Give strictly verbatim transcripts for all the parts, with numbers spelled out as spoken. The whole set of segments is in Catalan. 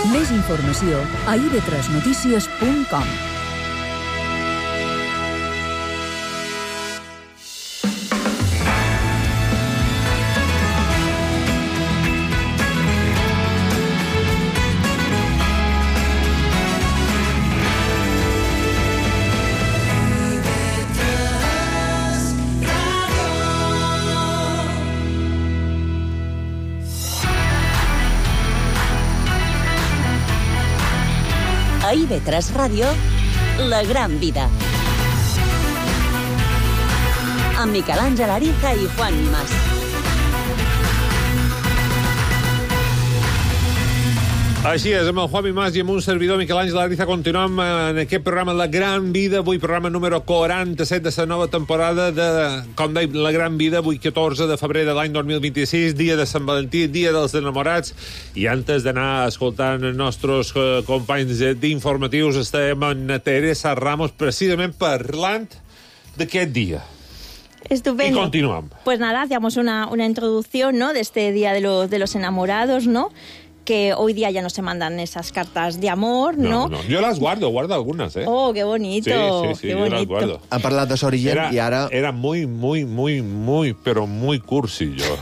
Més informació a i ve tres notícies punt com. A i ve tres Ràdio, La Gran Vida. Amb Miquel Àngel Ariza i Juan Mas. Així és, amb el Juan Mas i amb un servidor, Miquel Àngel Ariza, continuem en aquest programa La Gran Vida, avui programa número quaranta-set de la nova temporada de, com deim, La Gran Vida, avui catorze de febrer de l'any dos mil vint-i-sis, dia de Sant Valentí, dia dels enamorats, i antes d'anar escoltant els nostres eh, companys d'informatius, estem en Teresa Ramos, precisament parlant d'aquest dia. Estupendo. Y continuamos. Pues nada, hacíamos una, una introducción, ¿no?, de este Día de los, de los Enamorados, ¿no?, que hoy día ya no se mandan esas cartas de amor, ¿no? No, no. Yo las guardo, guardo algunas, ¿eh? Oh, qué bonito. Sí, sí, sí, qué yo bonito. las guardo. Han parlat de l'origen Era, i ara... era muy, muy, muy, muy, pero muy cursi yo.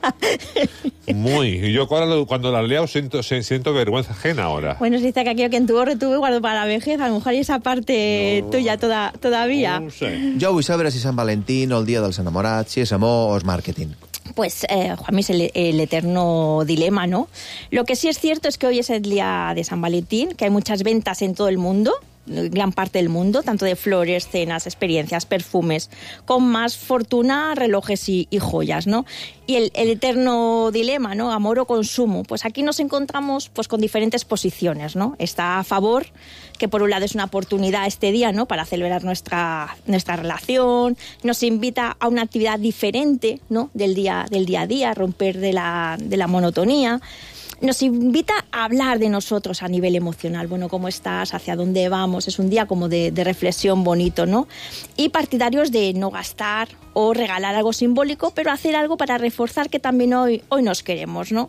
Muy. Yo cuando, cuando las leo siento, siento vergüenza ajena ahora. Bueno, se dice que aquello que en tu retuve guardo para la vejez, a lo mejor hay esa parte No. tuya toda, todavía. No ho sé. Jo vull saber si Sant Valentín o el dia dels enamorats, si és amor o és màrqueting. Pues, eh, Juanmi, es el, el eterno dilema, ¿no? Lo que sí es cierto es que hoy es el día de San Valentín, que hay muchas ventas en todo el mundo, gran parte del mundo, tanto de flores, cenas, experiencias, perfumes, con más fortuna, relojes y, y joyas, ¿no? Y el, el eterno dilema, ¿no? Amor o consumo. Pues aquí nos encontramos pues con diferentes posiciones, ¿no? Está a favor, que por un lado es una oportunidad este día, ¿no?, para celebrar nuestra, nuestra relación, nos invita a una actividad diferente, ¿no?, del día, del día a día, romper de la, de la monotonía. Nos invita a hablar de nosotros a nivel emocional. Bueno, ¿cómo estás? ¿Hacia dónde vamos? Es un día como de, de reflexión bonito, ¿no? Y partidarios de no gastar o regalar algo simbólico, pero hacer algo para reforzar que también hoy, hoy nos queremos, ¿no?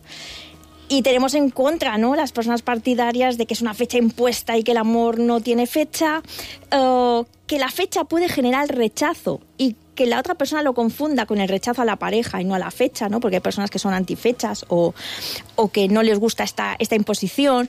Y tenemos en contra, ¿no?, las personas partidarias de que es una fecha impuesta y que el amor no tiene fecha, uh, que la fecha puede generar rechazo y que la otra persona lo confunda con el rechazo a la pareja y no a la fecha, ¿no?, porque hay personas que son antifechas o, o que no les gusta esta, esta imposición.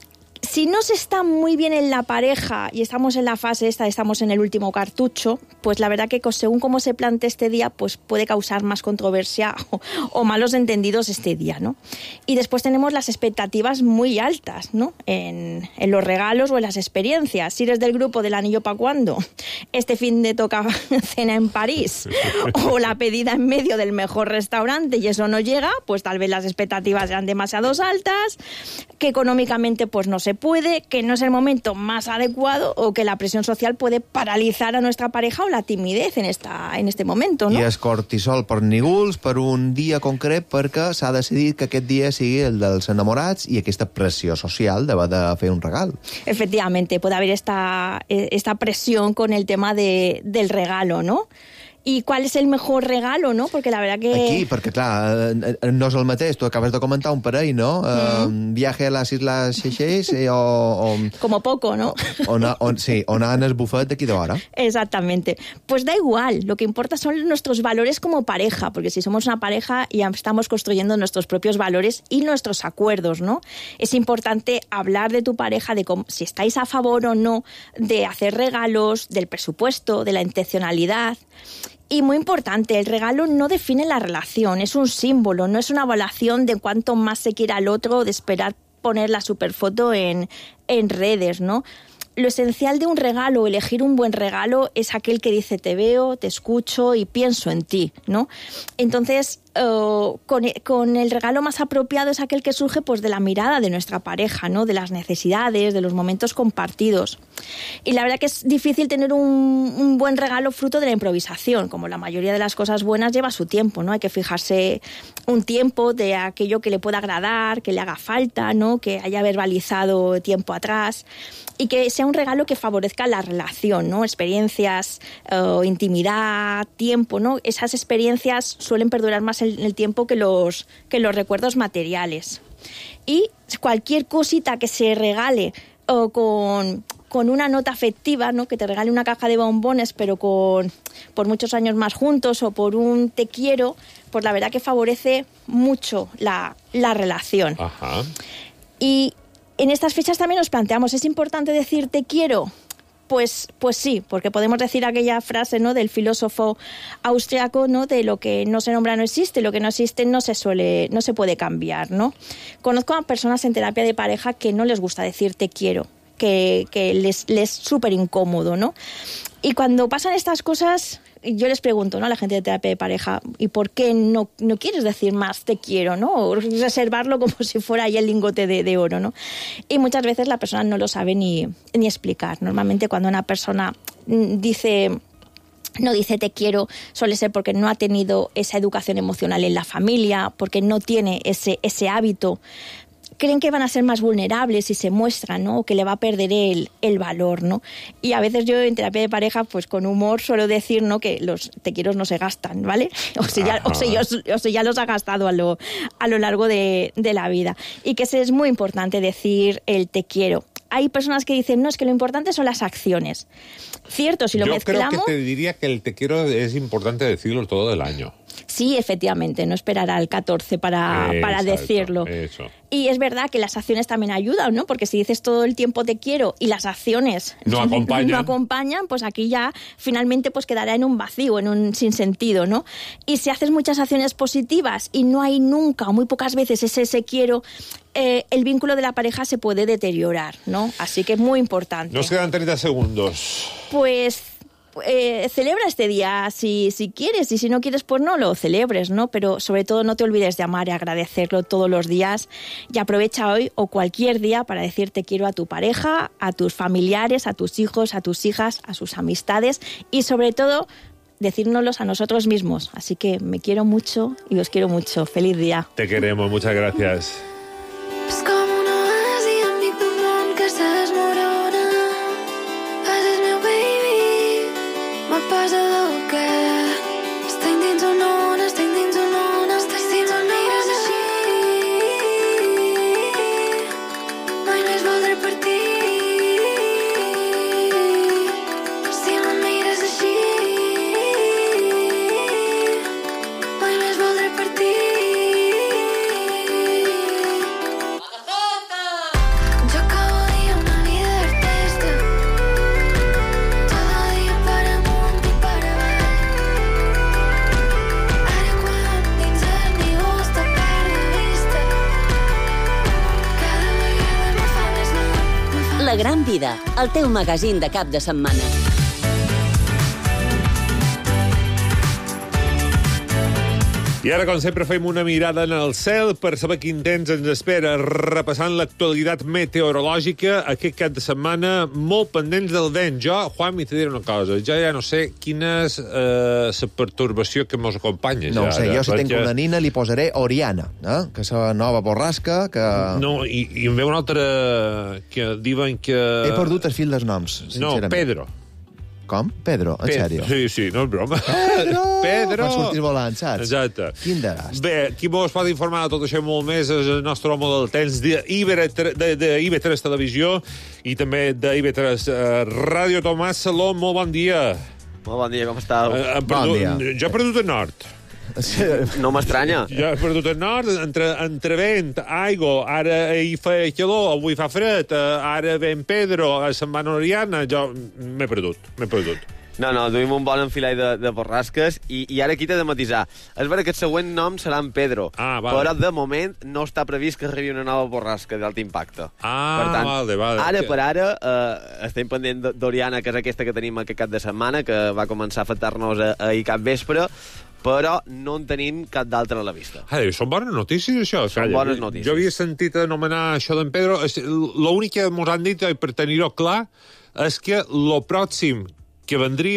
Si no se está muy bien en la pareja y estamos en la fase esta, estamos en el último cartucho, pues la verdad que según cómo se plante este día, pues puede causar más controversia o, o malos entendidos este día, ¿no? Y después tenemos las expectativas muy altas, ¿no?, en, en los regalos o en las experiencias. Si eres del grupo del anillo pa' cuándo, este fin de toca cena en París o la pedida en medio del mejor restaurante y eso no llega, pues tal vez las expectativas sean demasiado altas, que económicamente pues no se puede, que no es el momento más adecuado o que la presión social puede paralizar a nuestra pareja o la timidez en, esta, en este momento, ¿no? I és cortisol per nígols per un dia concret perquè s'ha decidit que aquest dia sigui el dels enamorats i aquesta pressió social d'haver de fer un regal. Efectivamente, puede haber esta, esta presión con el tema de, del regalo, ¿no? ¿Y cuál es el mejor regalo, no? Porque la verdad que... Aquí, perquè clar, no és el mateix. Tu acabes de comentar un parell, no? Mm. Uh, viaje a les Islas Seychelles eh, o, o... Como poco, ¿no? O, o, o, sí, o anar al bufet d'aquí d'hora. Exactamente. Pues da igual. Lo que importa son nuestros valores como pareja, porque si somos una pareja ya estamos construyendo nuestros propios valores y nuestros acuerdos, ¿no? Es importante hablar de tu pareja, de cómo, si estáis a favor o no de hacer regalos, del presupuesto, de la intencionalidad. Y muy importante, el regalo no define la relación, es un símbolo, no es una evaluación de cuánto más se quiera al otro, de esperar poner la superfoto en, en redes, ¿no? Lo esencial de un regalo, elegir un buen regalo, es aquel que dice te veo, te escucho y pienso en ti, ¿no? Entonces, uh, con, con el regalo más apropiado es aquel que surge pues, de la mirada de nuestra pareja, ¿no?, de las necesidades, de los momentos compartidos. Y la verdad que es difícil tener un, un buen regalo fruto de la improvisación, como la mayoría de las cosas buenas lleva su tiempo, ¿no? Hay que fijarse un tiempo de aquello que le pueda agradar, que le haga falta, ¿no?, que haya verbalizado tiempo atrás y que sea un regalo que favorezca la relación, ¿no? Experiencias, uh, intimidad, tiempo, ¿no? Esas experiencias suelen perdurar más en el tiempo que los, que los recuerdos materiales. Y cualquier cosita que se regale o con... con una nota afectiva, ¿no? Que te regale una caja de bombones, pero con por muchos años más juntos, o por un te quiero, pues la verdad que favorece mucho la, la relación. Ajá. Y en estas fechas también nos planteamos, ¿es importante decir te quiero? Pues, pues sí, porque podemos decir aquella frase, ¿no? Del filósofo austriaco, ¿no? De lo que no se nombra no existe, lo que no existe no se suele, no se puede cambiar, ¿no? Conozco a personas en terapia de pareja que no les gusta decir te quiero, que, que les, les es súper incómodo, ¿no? Y cuando pasan estas cosas, yo les pregunto, ¿no? A la gente de terapia de pareja, ¿y por qué no, no quieres decir más te quiero, ¿no? O reservarlo como si fuera ahí el lingote de, de oro, ¿no? Y muchas veces la persona no lo sabe ni, ni explicar. Normalmente cuando una persona dice... no dice te quiero, suele ser porque no ha tenido esa educación emocional en la familia, porque no tiene ese, ese hábito. Creen que van a ser más vulnerables si se muestran, ¿no? O que le va a perder el, el valor, ¿no? Y a veces yo en terapia de pareja, pues con humor suelo decir, ¿no? Que los te quiero no se gastan, ¿vale? O si ya, o si ya, o si ya los ha gastado a lo, a lo largo de, de la vida. Y que es muy importante decir el te quiero. Hay personas que dicen, no, es que lo importante son las acciones. Cierto, si lo Yo mezclamos... creo que te diría que el te quiero es importante decirlo todo el año. Sí, efectivamente, no esperar al catorce para, Exacto, para decirlo. Eso. Y es verdad que las acciones también ayudan, ¿no? Porque si dices todo el tiempo te quiero y las acciones no acompañan, no acompañan, pues aquí ya finalmente pues quedará en un vacío, en un sinsentido, ¿no? Y si haces muchas acciones positivas y no hay nunca o muy pocas veces ese ese quiero, eh, el vínculo de la pareja se puede deteriorar, ¿no? Así que es muy importante. Nos quedan treinta segundos. Pues... Eh, celebra este día si, si quieres, y si no quieres, pues no lo celebres, ¿no? Pero sobre todo no te olvides de amar y agradecerlo todos los días, y aprovecha hoy o cualquier día para decir te quiero a tu pareja, a tus familiares, a tus hijos, a tus hijas, a sus amistades, y sobre todo decírnoslos a nosotros mismos. Así que me quiero mucho y os quiero mucho. Feliz día. Te queremos, muchas gracias. És com un oasi amic d'un món que s'esmorona. Fases meu baby, me posa loca. Estic dins una ona, estic dins una ona, estic dins una ona. Mires així, mai més voldré partir. Si me mires així, mai més voldré partir. La Gran Vida, el teu magazín de cap de setmana. I ara, com sempre, fem una mirada en el cel per saber quin temps ens espera, repassant l'actualitat meteorològica aquest cap de setmana, molt pendents del vent. Jo, Juanmi, te diré una cosa, jo ja no sé quina és eh, la pertorbació que mos acompanya. No ho ja, sé, jo si perquè... tenc una nina li posaré Oriana, eh? Que és la nova borrasca, que... No, i, i em ve una altra que diuen que... He perdut el fil dels noms, No, sincerament. Pedro. Com? Pedro, en Pedro. sèrio? Sí, sí, no és broma. Pedro! Pedro! Quan surtis volant, saps? Exacte. Quin desastre. Bé, qui mos pot informar de tot això molt més és el nostre home del temps d'I B tres Televisió i també d'I B tres uh, Ràdio. Tomàs Salom, molt bon dia. Molt bon dia, com estàu? Uh, Bon dia. Jo he perdut el nord. No m'estranya. Jo he perdut el nord, entre, entre vent, aigua, ara hi fa calor, avui fa fred, uh, ara ven Pedro, a se'n va Oriana, jo m'he perdut, m'he perdut. No, no, duim un bon enfilall de, de borrasques i, i ara aquí t'he de matisar. És vera que el següent nom serà en Pedro, Ah, vale. però de moment no està previst que arribi una nova borrasca d'alt impacte. Ah, per tant, vale, vale. Ara per ara eh, estem pendent d'Oriana, que és aquesta que tenim aquest cap de setmana, que va començar a afectar-nos ahir cap vespre, però no en tenim cap d'altre a la vista. Ai, són bones notícies, això. Són Calla, bones notícies. Jo havia sentit anomenar això d'en Pedro. L'únic que ens han dit, per tenir-ho clar, és que lo pròxim que vendria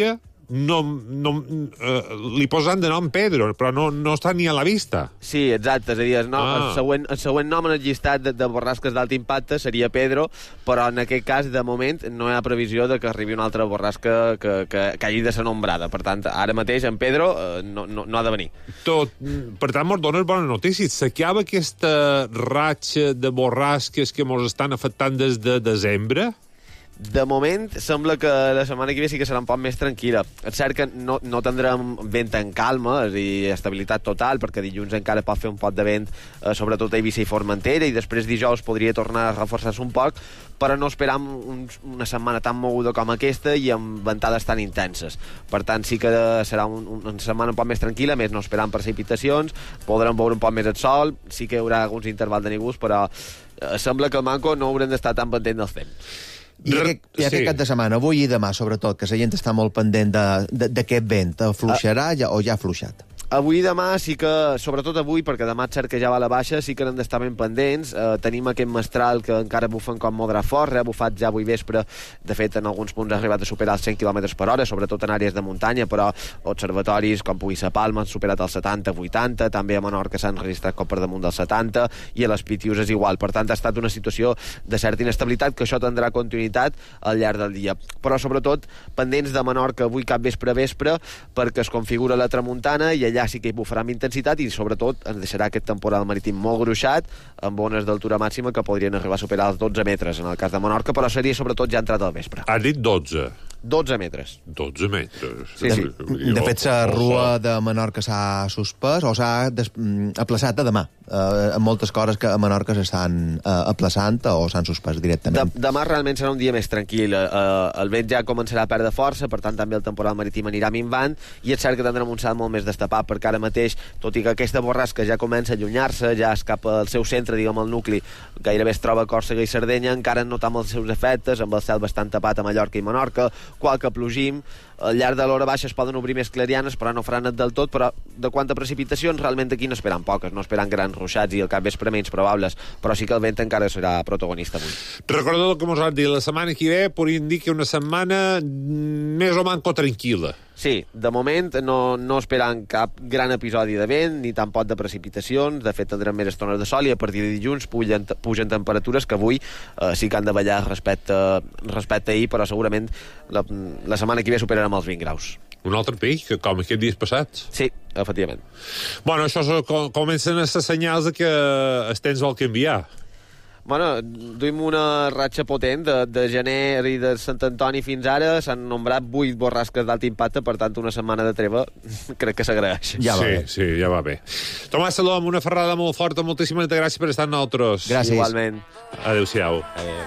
no, no, eh, li posen de nom Pedro, però no, no està ni a la vista. Sí, exacte, és a dir, el, nom, Ah. el, següent, el següent nom en el llistat de, de borrasques d'alt impacte seria Pedro, però en aquest cas, de moment, no hi ha previsió de que arribi una altra borrasca que, que, que hagi de ser nombrada. Per tant, ara mateix en Pedro eh, no, no, no ha de venir. Tot, per tant, mos dones bones notícies. S'acaba aquesta ratxa de borrasques que mos estan afectant des de desembre? De moment, sembla que la setmana que ve sí que serà un poc més tranquil·la. És cert que no, no tindrem vent en calma, és a dir, estabilitat total, perquè dilluns encara pot fer un pot de vent, eh, sobretot a Eivissa i Formentera, i després dijous podria tornar a reforçar-se un poc, però no esperam un, una setmana tan moguda com aquesta i amb ventades tan intenses. Per tant, sí que serà un, un, una setmana un poc més tranquil·la, més no esperam precipitacions, podrem veure un poc més el sol, sí que hi haurà alguns intervals de nívols, però eh, sembla que el manco no haurem d'estar tan pendent dels temps. I aquest, i aquest Sí. cap de setmana, avui i demà, sobretot, que la gent està molt pendent de- de- d'aquest vent, afluixarà ja, o ja ha afluixat? Avui i demà sí que, sobretot avui, perquè demà és cert que ja va a la baixa, sí que n'hem d'estar ben pendents. Eh, tenim aquest mestral que encara bufen com modra fort, ha bufat ja avui vespre, de fet en alguns punts ha arribat a superar els cent quilòmetres per hora, sobretot en àrees de muntanya, però observatoris com pugui ser Palma han superat els setanta vuitanta, també a Menorca s'han registrat cop per damunt dels setanta, i a les Pitius és igual. Per tant, ha estat una situació de certa inestabilitat, que això tindrà continuïtat al llarg del dia. Però sobretot pendents de Menorca avui cap vespre a vespre, perquè es configura la tramuntana i allà sí que hi bufarà amb intensitat i sobretot ens deixarà aquest temporal marítim molt gruixat amb ones d'altura màxima que podrien arribar a superar els dotze metres en el cas de Menorca, però seria sobretot ja entrat al vespre. Ha dit dotze. dotze metres. dotze metres. Sí, sí. De fet, la rua de Menorca s'ha suspès o s'ha des... mm, aplaçat a demà. Uh, moltes coses que a Menorca s'estan uh, aplaçant o s'han suspès De, directament. demà realment serà un dia més tranquil. Uh, el vent ja començarà a perdre força, per tant també el temporal marítim anirà minvant, i és cert que tindrem un cel molt més destapat, perquè ara mateix, tot i que aquesta borrasca ja comença a allunyar-se, ja es cap al seu centre, diguem, el nucli, gairebé es troba a Còrsega i Sardenya, encara notam els seus efectes, amb el cel bastant tapat a Mallorca i Menorca, qualque plogim. Al llarg de l'hora baixa es poden obrir més clarianes, però no faran net del tot. Però de quant a precipitacions, realment aquí no esperen poques, no esperen grans ruixats i el cap vespre menys probables, però sí que el vent encara serà protagonista avui. Recordeu el que mos has dit, la setmana que ve podríem dir que una setmana més o manco tranquil·la. Sí, de moment no, no esperant cap gran episodi de vent, ni tampoc de precipitacions. De fet, tindrem més estones de sol i a partir de dilluns pugen, pugen temperatures que avui eh, sí que han de ballar respecte, respecte a ahir, però segurament la, la setmana que ve superarem els vint graus. Un altre pic, que com aquests dies passats. Sí, efectivament. Bueno, això és, com, comencen a ser senyals de que el temps vol canviar. Bueno, duim una ratxa potent de, de gener i de Sant Antoni fins ara. S'han nombrat vuit borrasques d'alt impacte, per tant una setmana de treva crec que s'agraeix. Ja va sí, bé. sí, ja va bé. Tomàs Salom, una ferrada molt forta, moltíssimes gràcies per estar amb nosaltres. Gràcies. Igualment. Adéu-siau.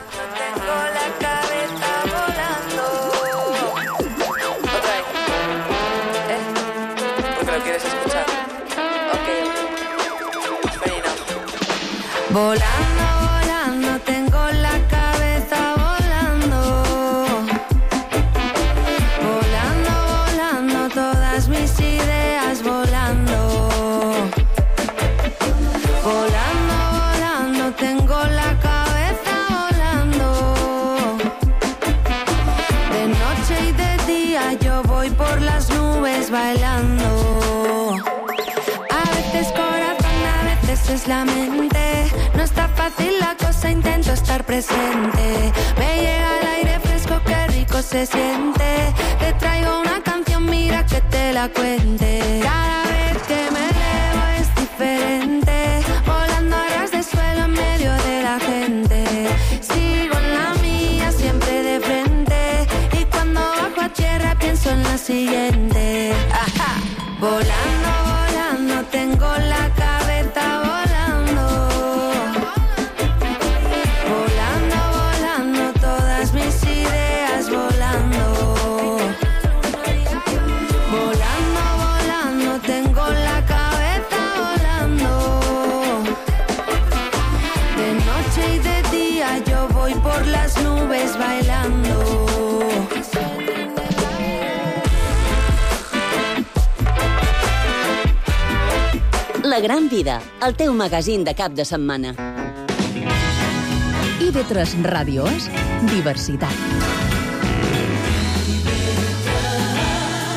Tengo la cabeza volando. Otra vez. ¿Eh? Porque lo quieres escuchar. Ok. Fair enough. Volando, volando, tengo la cabeza volando. Volando, volando, todas mis ideas volando. Volando, volando, tengo la cabeza volando. De noche y de día yo voy por las nubes bailando. A veces corazón, a veces es la mente. No está fácil la cosa, intento estar presente. Me llega el aire fresco, qué rico se siente. Te traigo una canción, mira que te la cuente. Cada vez que me elevo es diferente. Volando a ras de suelo en medio de la gente. Sigo en la mía, siempre de frente. Y cuando bajo a tierra pienso en la siguiente. Ajá. Volando, volando, tengo la cabeza volando. Volando, volando, todas mis ideas volando. Volando, volando, tengo la cabeza volando. De noche y de día yo voy por las nubes bailando. La gran vida, el teu magazín de cap de setmana. I V tres Ràdio és diversitat.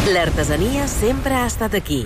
L'artesania sempre ha estat aquí.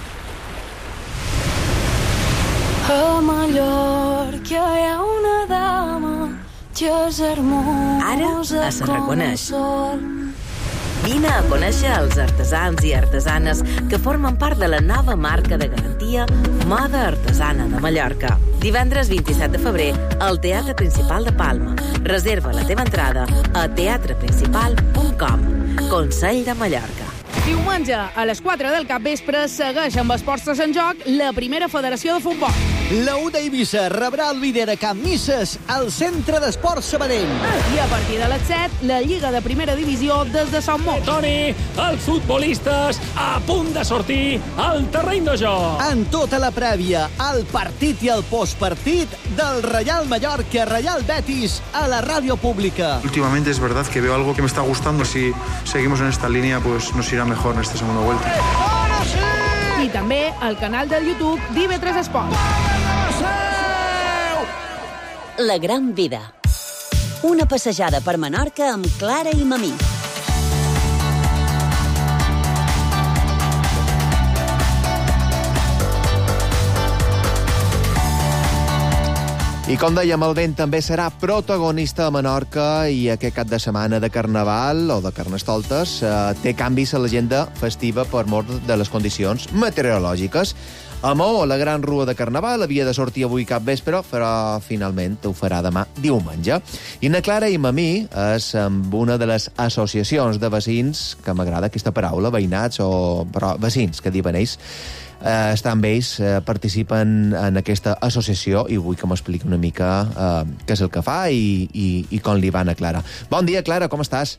A Mallorca hi ha una dama que és hermosa. Ara es reconeix. Vine a conèixer els artesans i artesanes que formen part de la nova marca de garantia Moda Artesana de Mallorca. Divendres vint-i-set de febrer al Teatre Principal de Palma. Reserva la teva entrada a teatre principal punt com. Consell de Mallorca. Diumenge, a les quatre del capvespre, segueix amb esports en joc la primera federació de futbol. La U d'Eivissa rebrà el líder a Can Misses al Centre d'Esports Sabadell. I a partir de les set, la Lliga de Primera Divisió des de Sant Mot. Toni, els futbolistes a punt de sortir al terreny de joc. En tota la prèvia, el partit i el postpartit del Real Mallorca, Real Betis, a la ràdio pública. Últimamente es verdad que veo algo que me está gustando. Si seguimos en esta línea, pues nos irá mejor en esta segunda vuelta. I també al canal del YouTube d'I V tres Esport. La gran vida. Una passejada per Menorca amb Clara i Mamí. I com dèiem, el vent també serà protagonista a Menorca i aquest cap de setmana de Carnaval o de Carnestoltes eh, té canvis a l'agenda festiva per mort de les condicions meteorològiques. A Maó, la gran rua de Carnaval havia de sortir avui cap vespre, però finalment ho farà demà diumenge. I na Clara i Mamí és amb una de les associacions de veïns, que m'agrada aquesta paraula, veïnats o però veïns, que diuen ells, eh, estan amb ells, eh, participen en aquesta associació i vull que m'expliqui una mica eh, què és el que fa i, i, i com li va a Clara. Bon dia, Clara, com estàs?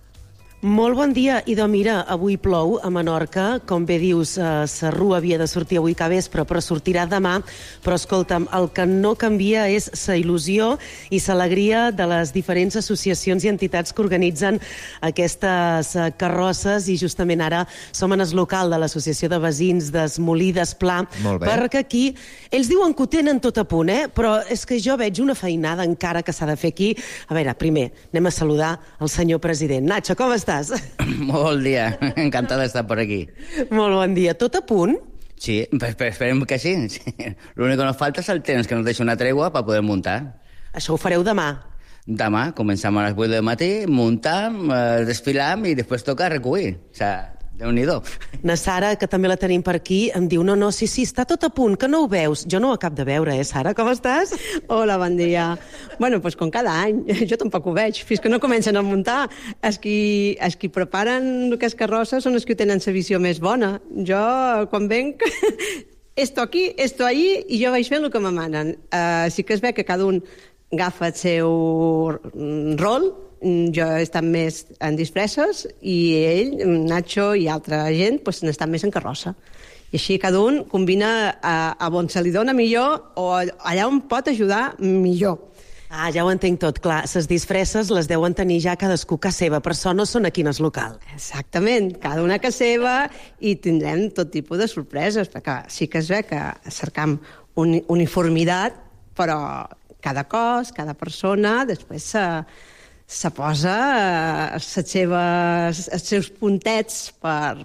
Molt bon dia. Idò, mira, avui plou a Menorca. Com bé dius, eh, la rua havia de sortir avui cap vespre, però sortirà demà. Però, escolta'm, el que no canvia és la il·lusió i l'alegria de les diferents associacions i entitats que organitzen aquestes eh, carrosses, i justament ara som en el local de l'Associació de Veïns d'Esmolí d'Esplà, perquè aquí ells diuen que ho tenen tot a punt, eh? Però és que jo veig una feinada encara que s'ha de fer aquí. A veure, primer, anem a saludar el senyor president. Nacho, com estàs? Molt bon dia, encantada d'estar per aquí. Molt bon dia. Tot a punt? Sí, esperem que sí. L'únic que nos falta és el temps, que nos deixi una tregua per poder muntar. Això ho fareu demà? Demà, comencem a les vuit del matí, muntam, eh, desfilam i després toca recollir. O sigui, Déu-n'hi-do. Na Sara, que també la tenim per aquí, em diu, no, no, sí, sí, està tot a punt, que no ho veus. Jo no ho acabo de veure, eh, Sara? Com estàs? Hola, bon dia. Bueno, doncs com cada any, jo tampoc ho veig, fins que no comencen a muntar. Els qui, els qui preparen aquestes carrosses són els que tenen la visió més bona. Jo, quan venc, esto aquí, esto allí, i jo vaig fent el que m'emanen. Uh, sí que es ve que cada un agafa el seu rol. Jo he estat més en disfresses i ell, Nacho i altra gent, pues, n'estan més en carrossa. I així cada un combina a, a on se li dona millor o allà on pot ajudar millor. Ah, ja ho entenc tot, clar. Les disfresses les deuen tenir ja cadascú a seva, però això no són aquí en el local. Exactament, cada una a seva, i tindrem tot tipus de sorpreses, perquè sí que es ve que cercam un, uniformitat, però cada cos, cada persona, després se, se posa les seves, els seus puntets per,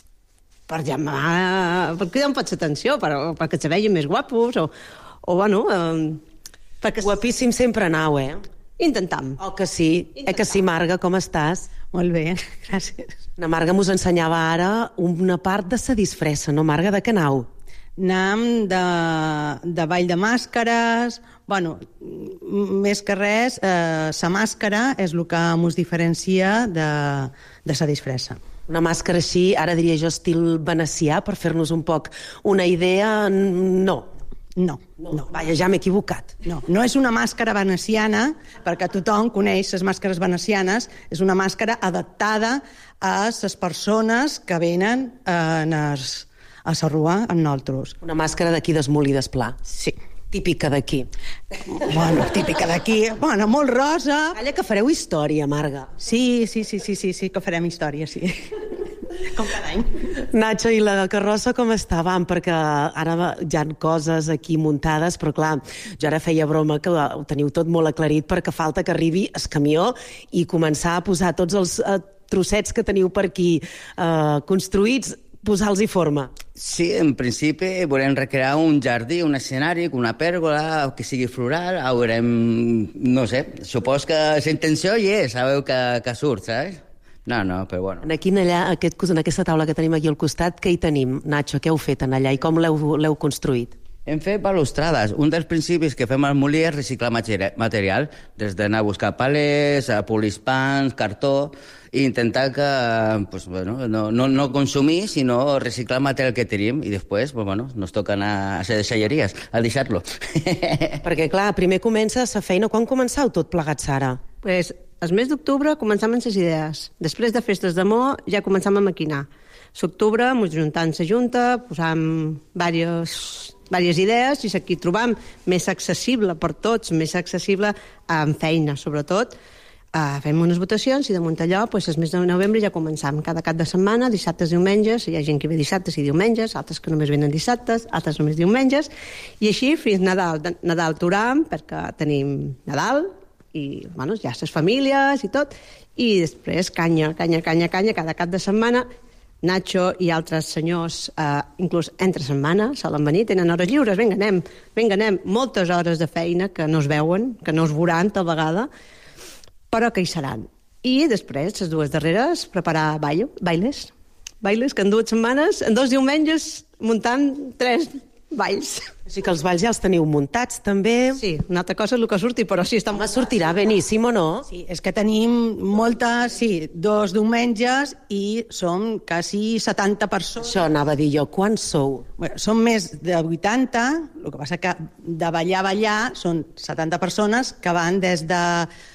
per llamar, per cridar un poc l'atenció, per, perquè se vegin més guapos, o, o bueno... Eh, perquè... Guapíssim sempre anau, eh? Intentam. Oh, que sí. Intentam. Eh que sí, Marga, com estàs? Molt bé, gràcies. Na Marga mos ensenyava ara una part de sa disfressa, no, Marga? De què anau? Anam de, de ball de màscares, bueno, més que res, eh, sa màscara és el que ens diferencia de, de sa disfressa. Una màscara així, ara diria jo, estil venecià, per fer-nos un poc una idea, no. No, no. no. Vaja, ja m'he equivocat. No, no és una màscara veneciana, perquè tothom coneix les màscares venecianes, és una màscara adaptada a les persones que venen en els, a la rua amb nosaltres. Una màscara d'aquí d'Esmolí d'Esplà. Sí. Típica d'aquí. Bueno, típica d'aquí. Bueno, molt rosa. Calla, que fareu història, Marga. Sí, sí, sí, sí, sí, sí que farem història, sí. Com cada any. Nacho, i la carrossa com estaven? Perquè ara hi ha coses aquí muntades, però clar, jo ara feia broma que ho teniu tot molt aclarit perquè falta que arribi el camió i començar a posar tots els, trossets que teniu per aquí eh, construïts, posar-los-hi forma. Sí, en principi volem recrear un jardí, un escenari, una pèrgola, que sigui floral, haurem, no sé, supos que la intenció hi és, sabeu que, que surt, saps? No, no, però bueno. Aquí, allà, aquest, en aquesta taula que tenim aquí al costat, què hi tenim, Nacho? Què heu fet en allà i com l'heu construït? Hem fet balustrades. Un dels principis que fem al molí és reciclar material, des d'anar a buscar palets, a polispans, cartó, i intentar que pues, bueno, no, no, no consumir, sinó reciclar el material que tenim, i després pues, bueno, nos toca anar a ser deixalleries, a deixar-lo. Perquè, clar, primer comença la feina. Quan començau tot plegat, Sara? Pues, el mes d'octubre començam amb les idees. Després de festes d'amor ja començam a maquinar. L'octubre ens juntam la junta, posam diverses... diverses idees i aquí trobam més accessible per tots, més accessible en feina, sobretot. Uh, fem unes votacions i damunt allò, pues, el mes de novembre ja començam cada cap de setmana, dissabtes, diumenges, hi ha gent que ve dissabtes i diumenges, altres que només venen dissabtes, altres només diumenges, i així fins Nadal. Nadal turam, perquè tenim Nadal, i bueno, ja les famílies i tot, i després canya, canya, canya, canya, cada cap de setmana. Nacho i altres senyors, eh, inclús entre setmana, solen venir, tenen hores lliures, vinga, anem, vinga, anem, moltes hores de feina que no es veuen, que no es veuran tal vegada, però que hi seran. I després, les dues darreres, preparar ballo, bailes, bailes que en dues setmanes, en dos diumenges, muntant tres balls. Així que els balls ja els teniu muntats, també. Sí, una altra cosa és el que surti, però sí, està... Home, sortirà beníssim o no? Sí, és que tenim moltes, sí, dos diumenges i som quasi setanta persones. Això anava a dir jo, quants sou? Bueno, som més de vuitanta, el que passa que de ballar a ballar són setanta persones que van des de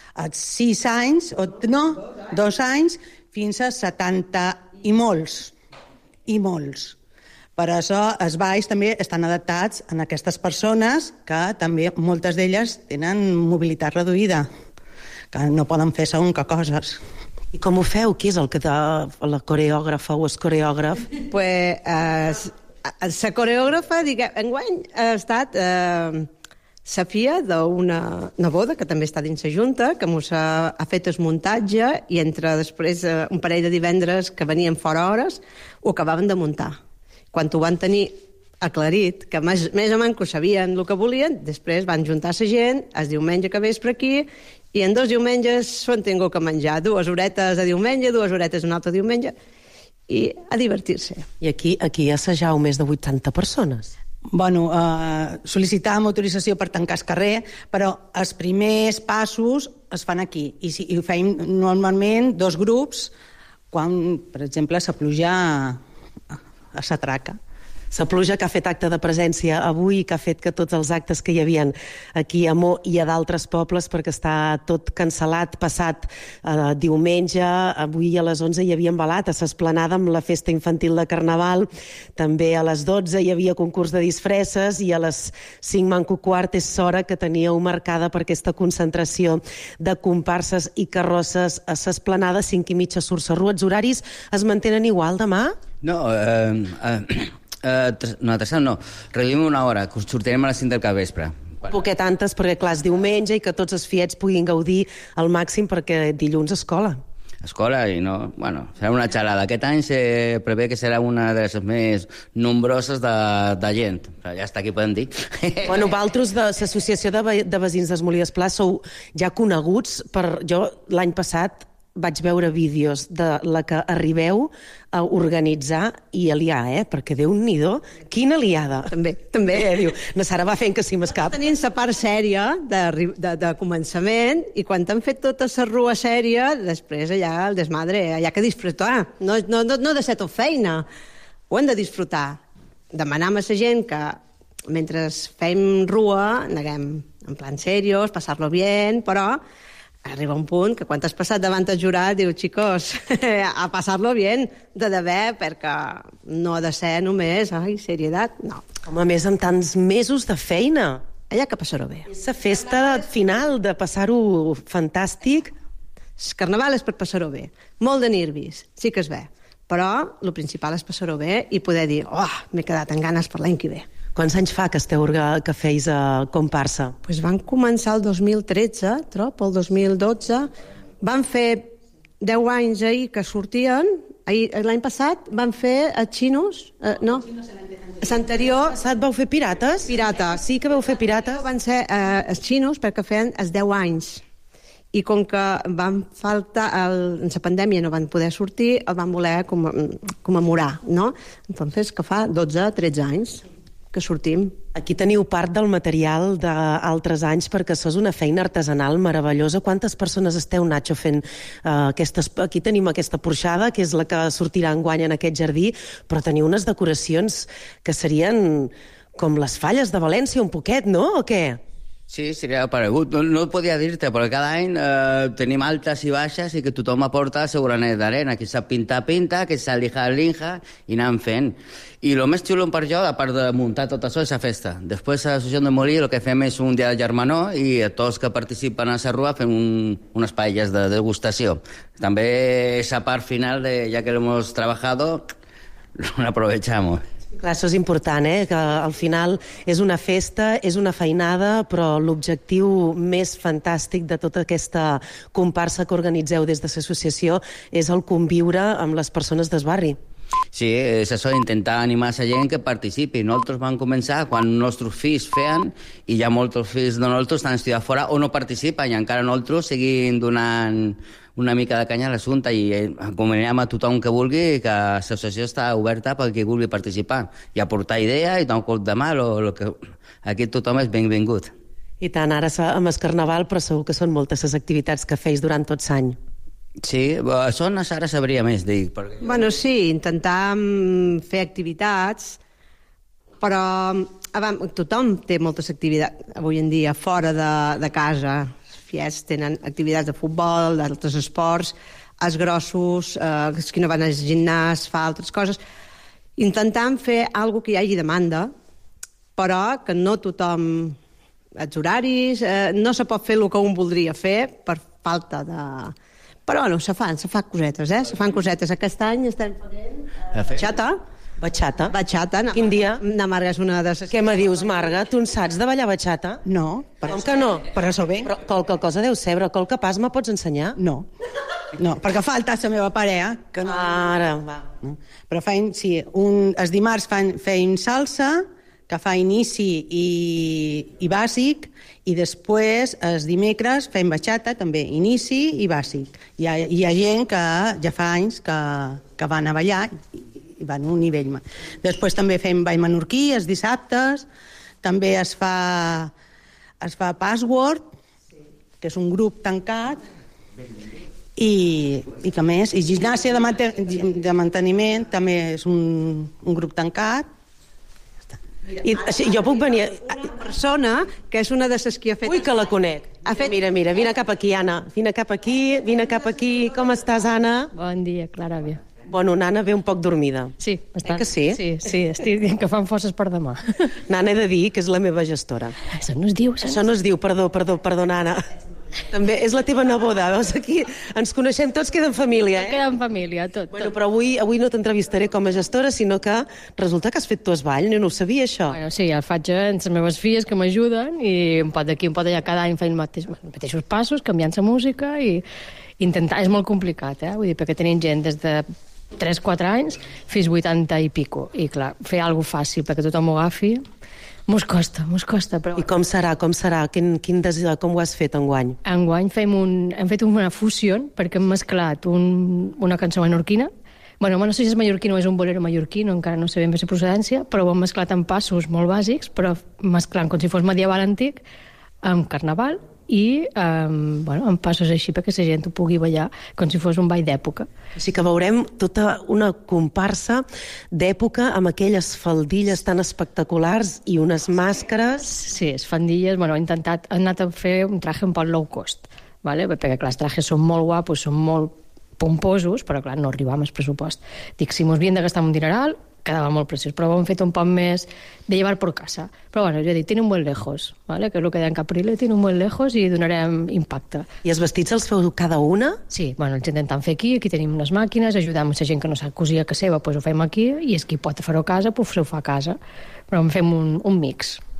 sis anys, o no, dos anys, fins a setanta i molts, i molts. Per això els balls també estan adaptats a aquestes persones que també moltes d'elles tenen mobilitat reduïda, que no poden fer segons que coses. I com ho feu? Qui és el que de la coreògrafa o el coreògraf? Pues, eh, la coreògrafa, diguem, enguany ha estat eh, la filla d'una neboda que també està dins la junta, que mos ha, ha fet el muntatge i entre després eh, un parell de divendres que venien fora hores ho acabaven de muntar. Quan ho van tenir aclarit, que més, més o menys que ho sabien el que volien, després van juntar la gent, el diumenge que vespre aquí, i en dos diumenges s'ho han tingut que menjar, dues horetes de diumenge, dues horetes un altre diumenge, i a divertir-se. I aquí, aquí assajau més de vuitanta persones. Bueno, eh, sol·licitàvem autorització per tancar el carrer, però els primers passos es fan aquí, i, si, i ho feim normalment dos grups, quan, per exemple, la pluja a s'atraca. La pluja que ha fet acte de presència avui, que ha fet que tots els actes que hi havia aquí a Mo i a d'altres pobles, perquè està tot cancel·lat, passat eh, diumenge, avui a les onze hi havia embalat a l'esplanada amb la festa infantil de Carnaval, també a les dotze hi havia concurs de disfresses i a les cinc manco quart és l'hora que teníeu marcada per aquesta concentració de comparses i carrosses a l'esplanada, cinc i mitja surt la rua. Els horaris es mantenen igual demà? No, eh... eh... Uh, no, tercera no, reduïm una hora, que sortirem a les cinc del capvespre. Poquet antes, perquè clar, és diumenge i que tots els fiets puguin gaudir al màxim, perquè dilluns escola. Escola i no... Bueno, serà una xalada. Aquest any se prevé que serà una de les més nombroses de, de gent. Ja està, aquí podem dir. Bueno, vosaltres de l'Associació de, de Veïns dels Molí d'Esplà sou ja coneguts per... Jo l'any passat vaig veure vídeos de la que arribeu a organitzar i aliar, eh? Perquè Déu-n'hi-do, quina aliada. També, també. Eh, diu, la Sara va fent que sí m'escap. Tenim la part sèria de, de, de començament i quan han fet tota la rua sèria, després allà el desmadre, allà que disfrutar. No, no, no, no de ser tot feina. Ho hem de disfrutar. Demanem a la gent que mentre fem rua, anem en plan serios, passar-lo bé, però arriba un punt que quan t'has passat davant el jurat diu, xicos, a passar-lo bien, de d'haver, perquè no ha de ser només, ai, serietat, no. Home, a més, amb tants mesos de feina. Allà que passar-ho bé. És la festa final de passar-ho fantàstic. El carnaval és per passar-ho bé. Molt de nervis, sí que es ve. Però el principal és passar-ho bé i poder dir, oh, m'he quedat amb ganes per l'any que ve. Quants anys fa que esteu que feis a comparsa? Pues van començar el dos mil tretze, trop, el dos mil dotze. Van fer deu anys ahir que sortien, ahir, l'any passat van fer a Xinos, eh, no? L'anterior... Passat vau fer Pirates? Pirates. Sí que vau fer Pirates? Van ser eh, els Xinos perquè feien els deu anys. I com que van faltar, el, en la pandèmia no van poder sortir, el van voler com, commemorar, no? Entonces, que fa dotze tretze anys que sortim. Aquí teniu part del material d'altres anys perquè això és una feina artesanal meravellosa. Quantes persones esteu, Nacho, fent uh, aquestes... Aquí tenim aquesta porxada, que és la que sortirà enguany en aquest jardí, però teniu unes decoracions que serien com les falles de València, un poquet, no? O què? Sí, seria paregut. No, no podia dir-te, però cada any eh, tenim altes i baixes i que tothom aporta el seu granet d'arena. Qui sap pintar, pinta, qui sap lijar, linja, i anem fent. I el més xulo per jo, a part de muntar tot això, és la festa. Després, a l'Associació de Molí, el que fem és un dia de germanor i a tots que participen a la rua fem un, unes paelles de degustació. També esa part final, de, ja que lo hemos trabajado, lo aprovechamos. Clar, això és important, eh? Que al final és una festa, és una feinada, però l'objectiu més fantàstic de tota aquesta comparsa que organitzeu des de l'associació és el conviure amb les persones del barri. Sí, és això, intentar animar la gent que participi. Nosaltres vam començar quan els nostres fills feien i ja molts fills de nosaltres estan estudiant fora o no participen i encara nosaltres seguim donant una mica de canya a l'assumpte i acomanem a tothom que vulgui que l'associació està oberta per qui vulgui participar i aportar idea i tant cop de mà lo, lo que... aquí tothom és benvingut. I tant, ara amb el Carnaval, però segur que són moltes les activitats que feis durant tot l'any. Sí, això ara sabria més, dic. Perquè... Bueno, sí, intentar fer activitats, però abans, tothom té moltes activitats avui en dia fora de, de casa. Els fiets tenen activitats de futbol, d'altres esports, els grossos, eh, els que no van al gimnàs, fa altres coses. Intentant fer alguna que hi hagi demanda, però que no tothom... Els horaris, eh, no se pot fer el que un voldria fer per falta de... Però, bueno, se fan, se fan cosetes, eh? Se fan cosetes. Aquest any estem fent eh, batxata. Batxata? Batxata. Quin dia? Na Marga és una de les... Què me dius, Marga? Tu en saps de ballar batxata? No. Com que no? Per això bé. Però qualque cosa deu ser, però qualque pas me pots ensenyar? No. No, perquè falta la meva parella. Que no... Ara, va. Però feim, sí, un, els dimarts fan, feim salsa, que fa inici i, i bàsic, i després, els dimecres, fem batxata, també, inici i bàsic. Hi ha, hi ha gent que ja fa anys que, que van a ballar i van a un nivell. Després també fem ball menorquí, els dissabtes, també es fa, es fa Password, que és un grup tancat, i, i que més, i gimnàsia de, manten de manteniment, també és un, un grup tancat. I, sí, jo puc venir... Una persona que és una de les que ha fet... Ui, que la conec. Ha fet... Mira, mira, vine cap aquí, Anna. Vine cap aquí, vine cap aquí. Com estàs, Anna? Bon dia, Clara, bé. Bueno, Nana ve un poc dormida. Sí, bastant. Eh que sí? Sí, sí, estic dient que fan forces per demà. Nana, he de dir que és la meva gestora. Això no es diu. Això no es diu, perdó, perdó, perdó, Nana. També és la teva neboda, veus? Aquí ens coneixem tots, queda en família, eh? Queda en família, tot. Bueno, tot. però avui, avui no t'entrevistaré com a gestora, sinó que resulta que has fet tu esball, no, no ho sabia, això. Bueno, sí, el faig amb les meves filles que m'ajuden i un pot d'aquí, un pot d'allà, cada any fent els mateix, els mateixos passos, canviant la música i intentar... És molt complicat, eh? Vull dir, perquè tenim gent des de tres quatre anys fins vuitanta i pico. I, clar, fer alguna cosa fàcil perquè tothom ho agafi... Mos costa, mos costa, però... I com serà, com serà? Quin, quin des... Com ho has fet enguany? Enguany fem un, hem fet una fusió perquè hem mesclat un, una cançó menorquina. Bueno, no sé si és mallorquí o és un bolero mallorquí, no, encara no sé ben bé la procedència, però ho hem mesclat amb passos molt bàsics, però mesclant com si fos medieval antic, amb carnaval i um, bueno, amb passos així perquè la gent ho pugui ballar com si fos un ball d'època. Així que veurem tota una comparsa d'època amb aquelles faldilles tan espectaculars i unes màscares. Sí, les faldilles, bueno, he intentat, he anat a fer un traje un poc low cost, ¿vale? Perquè clar, els trajes són molt guapos, són molt pomposos, però clar, no arribam al pressupost. Dic, si mos havien de gastar un dineral, quedava molt preciós, però ho hem fet un poc més de llevar por casa. Però bueno, jo dic, tiene un buen lejos, ¿vale? Que és el que deia en Caprile, tiene un buen lejos i donarem impacte. I els vestits els feu cada una? Sí, bueno, els intentem fer aquí, aquí tenim unes màquines, ajudem a la gent que no sap cosir a casa seva, doncs ho fem aquí, i és qui pot fer-ho a casa, doncs ho fa a casa. Però en fem un, un mix.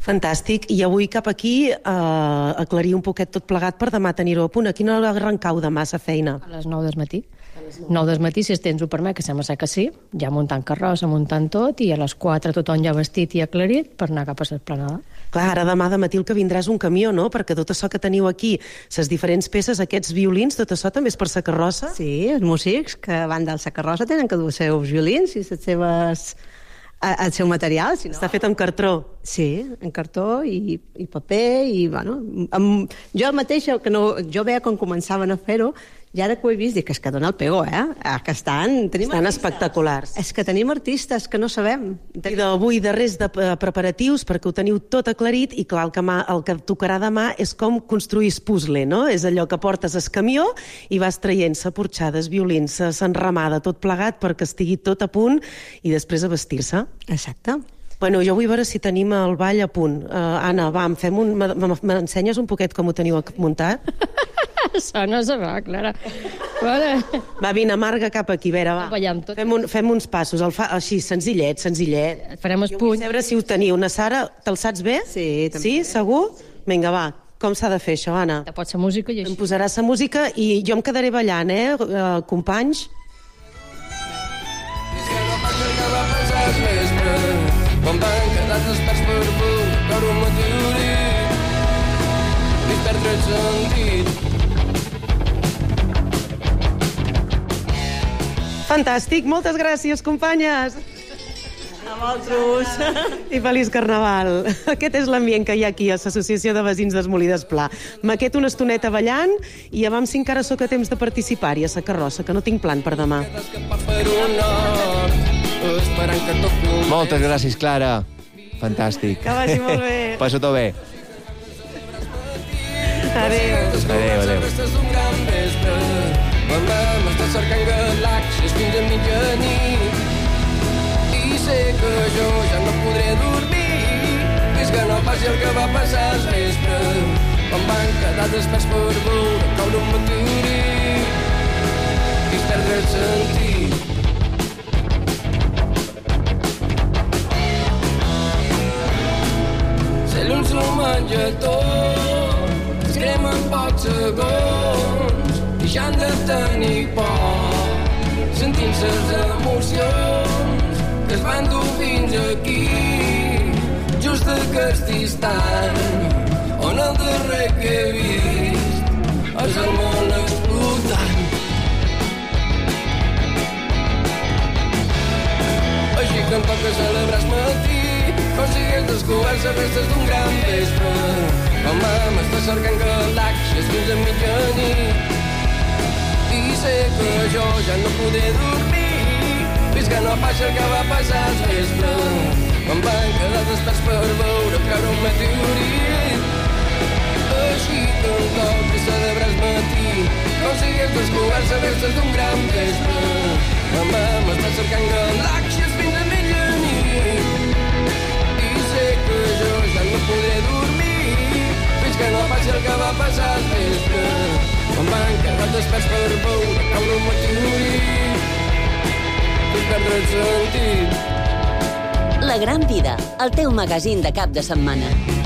Fantàstic. I avui cap aquí eh, aclarir un poquet tot plegat per demà tenir-ho a punt. A quina hora arrencau demà a feina? A les nou del matí. nou del matí, si el temps ho permet, que sembla ser que sí, ja muntant carrossa, muntant tot, i a les quatre tothom ja vestit i aclarit per anar cap a l'esplanada. Clar, ara demà de matí el que vindrà és un camió, no? Perquè tot això que teniu aquí, les diferents peces, aquests violins, tot això també és per la carrossa? Sí, els músics que van del sa carrossa tenen que dur els seus violins i les seves... el seu material. Si no... Està fet amb cartró. Sí, en cartró i, i paper, i, bueno, amb... jo mateixa, que no, jo veia com començaven a fer-ho, i ara que ho he vist, dic, és que dona el pego, eh? Que estan... Tenim estan artistes. Espectaculars. És que tenim artistes que no sabem. I d'avui, darrers de preparatius, perquè ho teniu tot aclarit, i clar, el que, el que tocarà demà és com construir el puzzle, no? És allò que portes el camió i vas traient sa porxades, violins, s'enramada, tot plegat perquè estigui tot a punt i després a vestir-se. Exacte. Bueno, jo vull veure si tenim el ball a punt. Uh, Anna, va, em fem un... m'ensenyes un poquet com ho teniu muntat? Això no se va, Clara. Vale. Va, vine, amarga cap aquí, a veure, va. Fem, un, fem uns passos, el fa, així, senzillet, senzillet. Farem els punys. Jo vull saber si ho teniu. Una Sara, te'l saps bé? Sí, també. Sí, segur? Vinga, va. Com s'ha de fer això, Anna? Te pots la música i així. Em posaràs la música i jo em quedaré ballant, eh, uh, companys? Quan van quedar desperts per veure que ara m'aturi i perdre el sentit. Fantàstic, moltes gràcies, companyes. A vosaltres. I feliç Carnaval. Aquest és l'ambient que hi ha aquí a l'Associació de Veïns d'Esmolí d'Esplà. Me quedo una estoneta ballant i avam si encara sóc a temps de participar-hi a la carrossa, que no tinc plan per demà. Moltes gràcies, Clara. Fantàstic. Que vagi molt bé. Passa-t'ho bé. Adéu. Adéu, adéu. Quan vam estar cercant galàxies fins a mitjanit i sé que jo ja no podré dormir fins que no passi el que va passar al vespre quan van quedar desperts per veure caure un meteorit i perdre el sentit. Se l'un s'ho menja tot, es crema en pocs segons, deixant de tenir por, sentint ses emocions que es van dur fins aquí, just aquest instant, on el darrer que he vist és el món explotant. Així que em toca celebrar el matí, com si hagués descobert les restes d'un gran vespre. Quan vam estar cercant galàxies fins a mitjanit i sé que jo ja no podré dormir fins que no passi el que va passar al vespre. Quan van quedar desperts per veure caure un meteorit. Així que em toca celebrar el matí, com si hagués descobert les restes d'un gran vespre. Quan vam estar cercant galàxies fins a mitjanit sé que jo ja no podré dormir fins que no passi el que va passar al vespre quan van quedar desperts per veure caure un meteorit i perdre el sentit. La Gran Vida, el teu magazín de cap de setmana.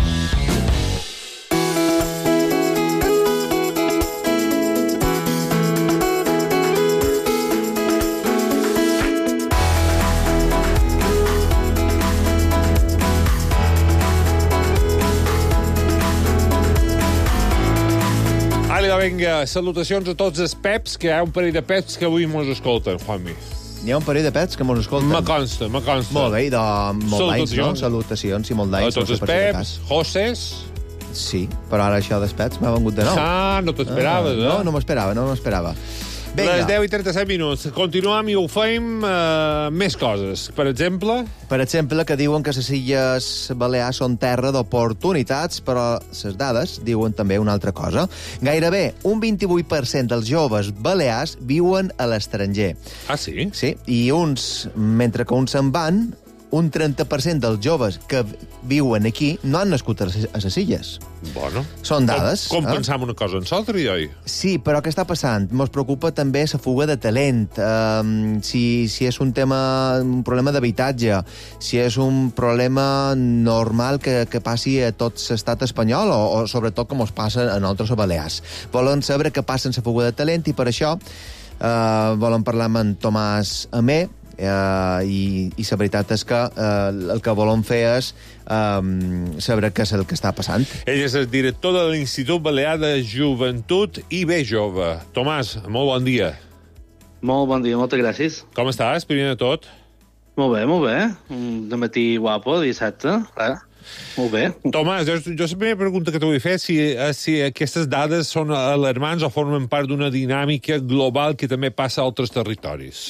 Vinga, salutacions a tots els peps, que hi ha un parell de peps que avui mos escolten, Juanmi. Hi ha un parell de pets que mos escolten. Me consta, me consta. Molt bé, de molt d'anys, no? Salutacions. Salutacions i molt d'anys. A tots els peps, Joses. Sí, però ara això dels pets m'ha vengut de nou. Ah, no t'esperaves, eh? No, no m'esperava, no m'esperava. Vinga. Les deu i trenta-set minuts. Continuem i ho fem uh, més coses. Per exemple... Per exemple, que diuen que les Illes Balears són terra d'oportunitats, però les dades diuen també una altra cosa. Gairebé un vint-i-vuit per cent dels joves balears viuen a l'estranger. Ah, sí? Sí, i uns, mentre que uns se'n van, un trenta per cent dels joves que viuen aquí no han nascut a les, a les illes. Bueno. Són dades. Com, com eh? pensam una cosa en l'altra, oi? Sí, però què està passant? Ens preocupa també la fuga de talent. Um, si, si és un tema, un problema d'habitatge, si és un problema normal que, que passi a tot l'estat espanyol o, o sobretot com es passa a nosaltres a Balears. Volen saber què passa amb la fuga de talent i per això uh, volen parlar amb en Tomàs Amé, Uh, i, i la veritat és que uh, el que volem fer és um, saber què és el que està passant. Ell és el director de l'Institut Balear de Joventut i Bé Jove. Tomàs, molt bon dia. Molt bon dia, moltes gràcies. Com estàs, primer de tot? Molt bé, molt bé. De matí guapo, dissabte, clar. Molt bé. Tomàs, jo, jo la primera pregunta que t'ho vull fer és si, si aquestes dades són alarmants o formen part d'una dinàmica global que també passa a altres territoris.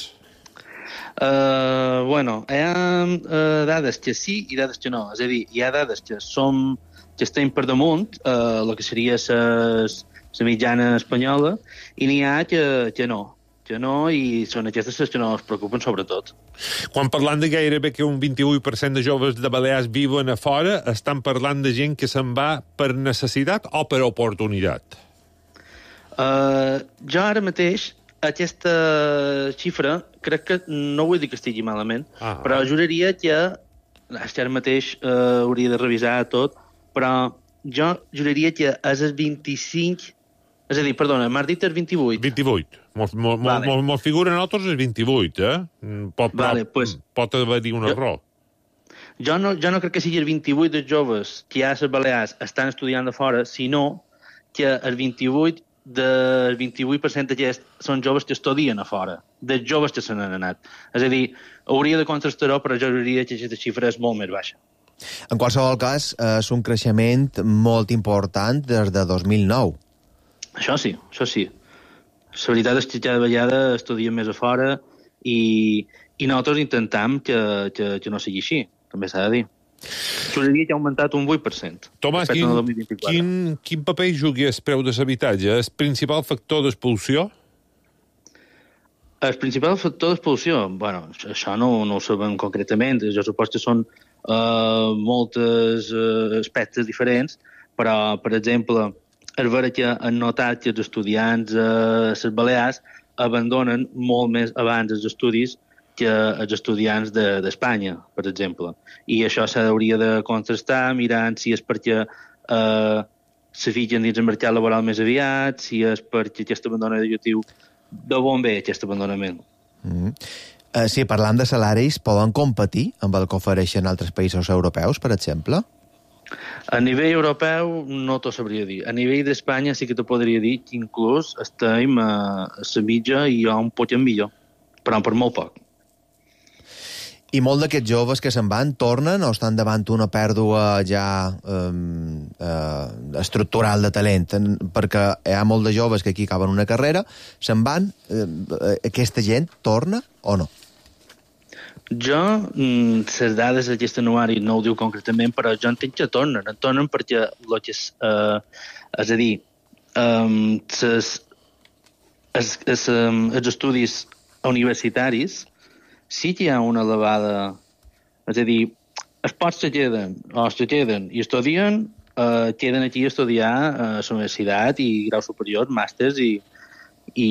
Uh, bueno, hi ha uh, dades que sí i dades que no. És a dir, hi ha dades que som, que estem per damunt, uh, el que seria la mitjana espanyola, i n'hi ha que, que no. Que no, i són aquestes les que no es preocupen sobretot. Quan parlant de gairebé que un vint-i-vuit per cent de joves de Balears viuen a fora, estan parlant de gent que se'n va per necessitat o per oportunitat? Uh, jo ara mateix aquesta xifra crec que no vull dir que estigui malament, ah, però juraria que ara mateix uh, hauria de revisar tot, però jo juraria que és el vint-i-cinc, és a dir, perdona, m'has dit el vint-i-vuit. vint-i-vuit. Mos vale. figura a nosaltres el vint-i-vuit, eh? Pot, vale, pues, pot haver-hi un error. Jo no, jo no crec que sigui el vint-i-vuit dels joves que ja a les Balears estan estudiant de fora, sinó que el vint-i-vuit del vint-i-vuit per cent d'aquests són joves que estudien a fora, dels joves que se n'han anat. És a dir, hauria de contrastar-ho, però jo diria que aquesta xifra és molt més baixa. En qualsevol cas, és un creixement molt important des de dos mil nou. Això sí, això sí. La veritat és que cada vegada estudiem més a fora i, i nosaltres intentem que, que, que no sigui així, també s'ha de dir. Juraria que ha augmentat un vuit per cent. Tomàs, quin, quin, quin paper jugui el preu de l'habitatge? És el principal factor d'expulsió? El principal factor d'expulsió? Bueno, això no, no ho sabem concretament. Jo suposo que són uh, moltes uh, aspectes diferents, però, per exemple, és vera que han notat que els estudiants a uh, les Balears abandonen molt més abans els estudis que els estudiants d'Espanya, de, per exemple. I això s'hauria de contrastar mirant si és perquè eh, se fiquen dins el mercat laboral més aviat, si és perquè aquest abandonament educatiu de bon bé, aquest abandonament. Mm. Uh, sí, parlant de salaris, poden competir amb el que ofereixen altres països europeus, per exemple? A nivell europeu no t'ho sabria dir. A nivell d'Espanya sí que t'ho podria dir que inclús estem a la mitja i a un poc millor, però per molt poc. I molt d'aquests joves que se'n van tornen o estan davant una pèrdua ja eh, eh, estructural de talent? Perquè hi ha molt de joves que aquí acaben una carrera, se'n van, eh, aquesta gent torna o no? Jo, les dades d'aquest anuari no ho diu concretament, però jo entenc que tornen. Tornen perquè el que és, eh, és a dir, eh, ses, es, es, els estudis universitaris sí que hi ha una elevada... És a dir, els pocs que queden, o els que queden i estudien, eh, queden aquí a estudiar a la universitat i graus superiors, màsters i, i,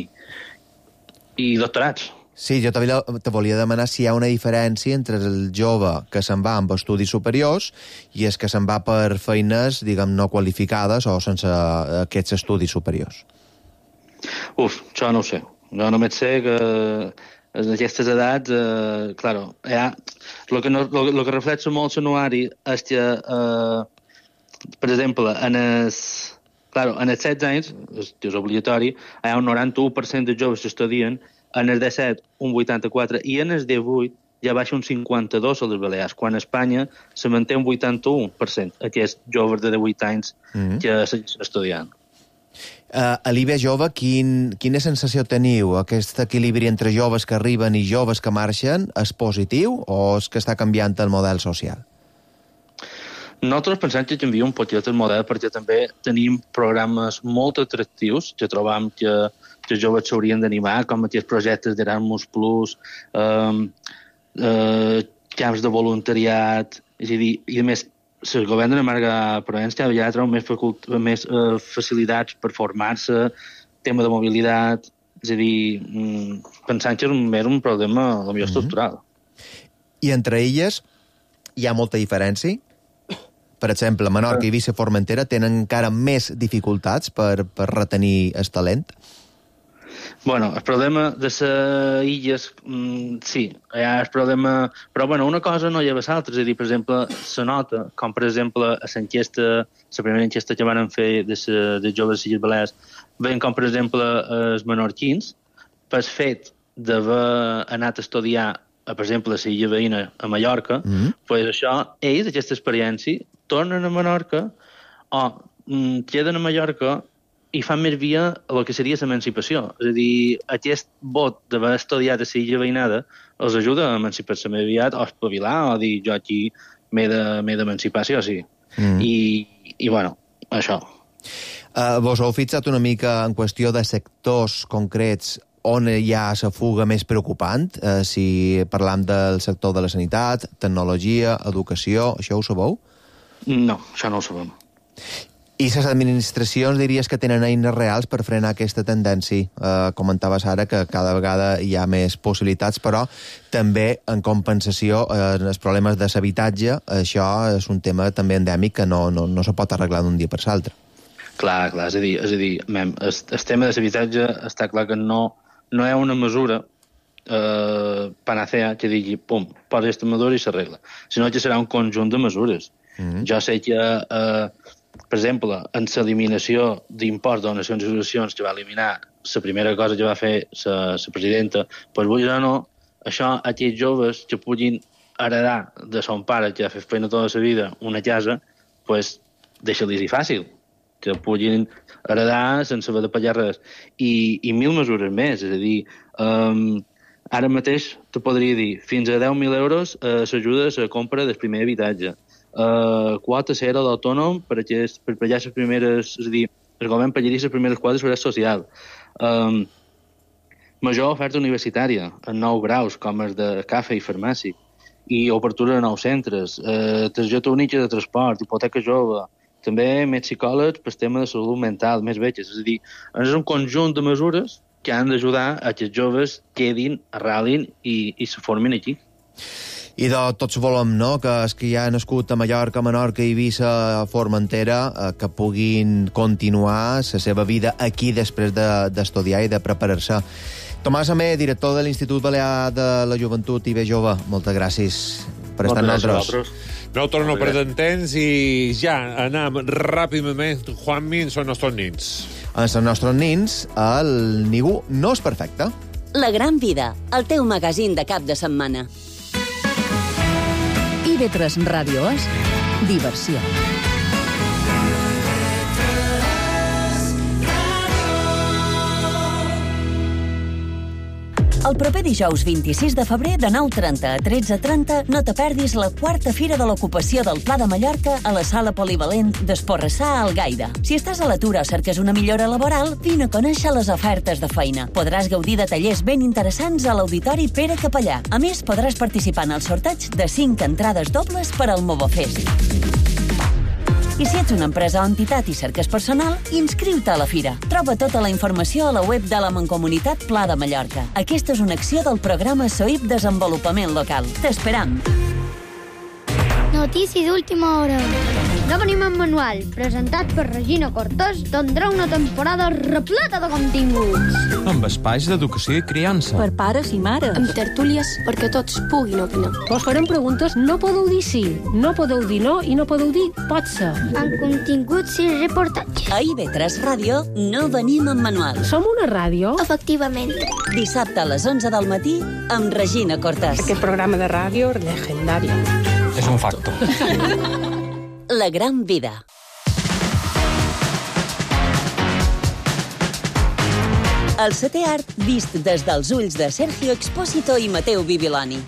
i doctorats. Sí, jo també te volia demanar si hi ha una diferència entre el jove que se'n va amb estudis superiors i el que se'n va per feines, diguem, no qualificades o sense aquests estudis superiors. Uf, això no ho sé. Jo només sé que en aquestes edats, eh, claro, ja, el que, no, lo, lo que reflexa molt l'anuari és que, eh, per exemple, en els, claro, en els setze anys, és, és obligatori, hi ha un noranta-u per cent de joves que estudien, en els disset un vuitanta-quatre per cent i en els divuit ja baixa un cinquanta-dos per cent a les Balears, quan a Espanya se manté un vuitanta-u per cent aquests joves de divuit anys mm-hmm. que segueixen estudiant. Uh, a l'I B jove, quin, quina sensació teniu? Aquest equilibri entre joves que arriben i joves que marxen és positiu o és que està canviant el model social? Nosaltres pensem que canvia un poquet el model perquè també tenim programes molt atractius que trobam que, que els joves s'haurien d'animar, com aquests projectes d'Erasmus Plus, eh, eh, camps de voluntariat, és a dir, i a més, el govern de Marga Provença ja treu més, facult més uh, facilitats per formar-se, tema de mobilitat, és a dir, mm, pensant que és un, és un problema, potser estructural. I entre elles hi ha molta diferència? Per exemple, Menorca i Eivissa Formentera tenen encara més dificultats per, per retenir el talent? Bueno, el problema de les illes, mm, sí, hi ha el problema... Però, bueno, una cosa no lleva l'altra. És a dir, per exemple, se nota, com per exemple a l'enquesta, la primera enquesta que van fer de, sa, de joves Illes Balears, veiem com, per exemple, els menorquins, pel fet d'haver anat a estudiar, a, per exemple, a la illa veïna, a Mallorca, mm -hmm. pues això, ells, aquesta experiència, tornen a Menorca o mm, queden a Mallorca i fan més via el que seria l'emancipació. És a dir, aquest vot d'haver estudiat a la illa veïnada els ajuda a emancipar-se més aviat o a espavilar o a dir jo aquí m'he d'emancipar, sí o sí. Mm. I, I, bueno, això. Uh, vos heu fixat una mica en qüestió de sectors concrets on hi ha la fuga més preocupant? Uh, si parlam del sector de la sanitat, tecnologia, educació, això ho sabeu? No, això no ho sabem. I les administracions diries que tenen eines reals per frenar aquesta tendència? Uh, comentaves ara que cada vegada hi ha més possibilitats, però també en compensació uh, els problemes de l'habitatge, això és un tema també endèmic que no, no, no se pot arreglar d'un dia per l'altre. Clar, clar, és a dir, és a dir mem, el, el tema de l'habitatge està clar que no, no hi ha una mesura eh, panacea que digui, pum, posa aquesta mesura i s'arregla, sinó que serà un conjunt de mesures. Mm-hmm. Jo sé que, eh, per exemple, en l'eliminació d'impost de donacions i donacions que va eliminar, la primera cosa que va fer la presidenta, doncs vull dir o no, això, aquells joves que puguin heredar de son pare, que ha fet feina tota la vida, una casa, doncs deixa-li-hi fàcil, que puguin heredar sense haver de pagar res. I, i mil mesures més, és a dir, um, ara mateix te podria dir, fins a deu mil euros uh, s'ajuda a la compra del primer habitatge. Uh, quota zero d'autònom per, per pagar les primeres, és a dir, el govern pagaria les primeres quotes de seguretat social. Um, major oferta universitària, en nou graus, com els de cafè i farmàcia, i obertura de nous centres, uh, targeta única de transport, hipoteca jove, també més psicòlegs per tema de salut mental, més veges. És a dir, és un conjunt de mesures que han d'ajudar a que els joves quedin, arrelin i, i se formin aquí. I de tots volem, no?, que els que ja han nascut a Mallorca, Menorca i Eivissa Formentera, eh, que puguin continuar la seva vida aquí després d'estudiar de, i de preparar-se. Tomàs Amé, director de l'Institut Balear de la Joventut i Bé Jove, moltes gràcies per estar amb nosaltres. No torno per temps i ja anem ràpidament, Juanmi, en els nostres nins. En els nostres nins, el ningú no és perfecte. La Gran Vida, el teu magazín de cap de setmana. I ve tres Ràdio és diversió. El proper dijous vint-i-sis de febrer de nou trenta a tretze trenta no te perdis la quarta Fira de l'Ocupació del Pla de Mallorca a la sala polivalent d'Esporrassà a Algaida. Si estàs a l'atur o cerques una millora laboral, vine a conèixer les ofertes de feina. Podràs gaudir de tallers ben interessants a l'Auditori Pere Capellà. A més, podràs participar en el sorteig de cinc entrades dobles per al Movofest. I si ets una empresa o entitat i cerques personal, inscriu-te a la fira. Troba tota la informació a la web de la Mancomunitat Pla de Mallorca. Aquesta és una acció del programa SOIP Desenvolupament Local. T'esperam! Notícies d'última hora. No venim en manual, presentat per Regina Cortés, tindrà una temporada repleta de continguts. Amb espais d'educació i criança. Per pares i mares. Amb tertúlies perquè tots puguin opinar. Vos farem preguntes, no podeu dir sí, no podeu dir no i no podeu dir pot ser. Amb continguts i reportatges. A I V tres Ràdio no venim en manual. Som una ràdio? Efectivament. Dissabte a les onze del matí amb Regina Cortés. Aquest programa de ràdio legendari. És un facto. La Gran Vida. El setè art vist des dels ulls de Sergio Expósito i Mateu Bibiloni.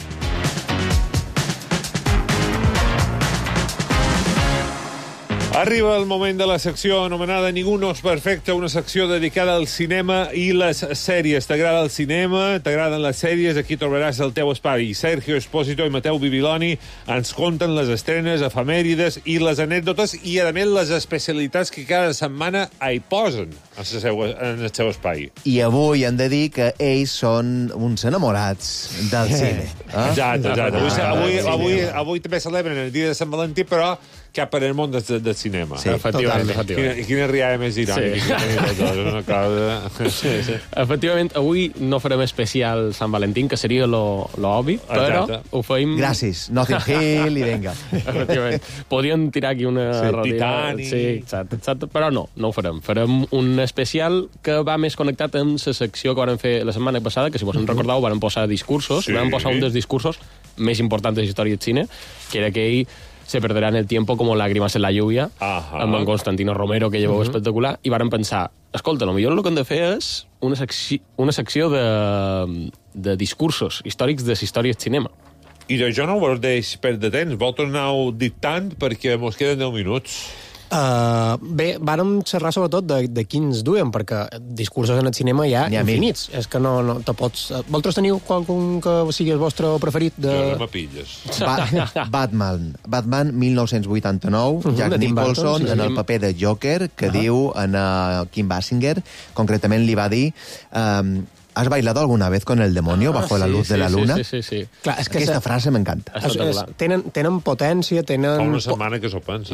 Arriba el moment de la secció anomenada Ningú no és perfecte, una secció dedicada al cinema i les sèries. T'agrada el cinema, t'agraden les sèries, aquí trobaràs el teu espai. Sergio Espósito i Mateu Bibiloni ens conten les estrenes, efemèrides i les anècdotes i, a més, les especialitats que cada setmana hi posen en el seu, en el seu espai. I avui hem de dir que ells són uns enamorats del cine. Eh? Exacte, exacte. Avui, avui, avui, avui també celebren el dia de Sant Valentí, però cap per el món del, del cinema. Sí, efectivament. efectivament. Quina, quina riada més irònica. Sí. Que una cosa... sí, sí. Efectivament, avui no farem especial Sant Valentín, que seria lo, lo obvi, però exacte. Ho feim... Gràcies. Notting Hill i venga. Efectivament. Podríem tirar aquí una... Sí, Titanic. Sí, exacte, exacte, però no, no ho farem. Farem un especial que va més connectat amb la secció que vam fer la setmana passada, que si vos en recordeu vam posar discursos, sí. vam posar un dels discursos més importants de la història del cine, que era aquell se perderá en el tiempo como lágrimas en la lluvia, Ajá. amb en Constantino Romero, que lleveu uh -huh. espectacular, i varen pensar, escolta, el millor el que hem de fer és una, secci una secció de, de discursos històrics de la història del cinema. I jo no ho deix perdre temps, vol tornar-ho dictant perquè mos queden deu minuts. Uh, bé, vàrem xerrar sobretot de, de quins duem, perquè discursos en el cinema hi ha, ha infinits. Mil. És que no, no te pots... Vosaltres teniu qualcun que sigui el vostre preferit? De... Jo no m'apilles. Ba Batman. Batman, mil nou-cents vuitanta-nou, uh -huh, Jack Nicholson, Burton, sí, en el paper de Joker, que uh -huh. diu en uh, Kim Basinger, concretament li va dir... Um, ¿has bailado alguna vez con el demonio ah, bajo sí, la luz sí, de la luna? Sí, sí, sí. Clar, és que aquesta se... frase m'encanta. Tenen, tenen potència, tenen... Fa una setmana que s'ho pensa.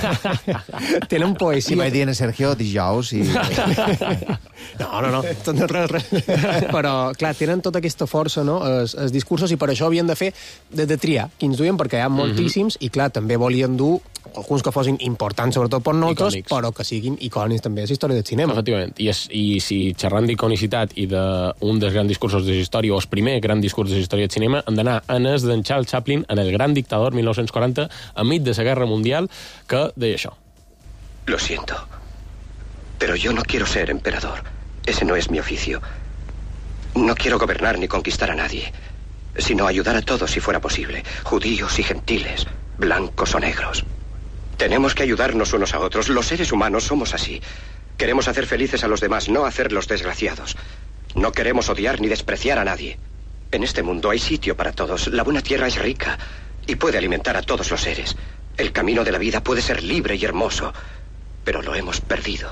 Tenen poesia. I vaig dir a Sergio dijous i... no, no, no. res, res. Però, clar, tenen tota aquesta força, no?, els, els discursos, i per això havien de fer, de, de triar quins duien, perquè hi ha moltíssims, mm -hmm. i, clar, també volien dur alguns que fossin importants, sobretot per nosaltres, icònics. Però que siguin icònics també a la història del cinema. Efectivament. I, es, i si xerrant d'iconicitat i de un dels grans discursos de la història, o el primer gran discurs de la història del cinema, hem d'anar a el d'en Charles Chaplin, en El gran dictador, mil nou-cents quaranta, enmig de la Guerra Mundial, que deia això. Lo siento, pero yo no quiero ser emperador. Ese no es mi oficio. No quiero gobernar ni conquistar a nadie, sino ayudar a todos si fuera posible, judíos y gentiles, blancos o negros. Tenemos que ayudarnos unos a otros. Los seres humanos somos así. Queremos hacer felices a los demás, no hacerlos desgraciados. No queremos odiar ni despreciar a nadie. En este mundo hay sitio para todos. La buena tierra es rica y puede alimentar a todos los seres. El camino de la vida puede ser libre y hermoso, pero lo hemos perdido.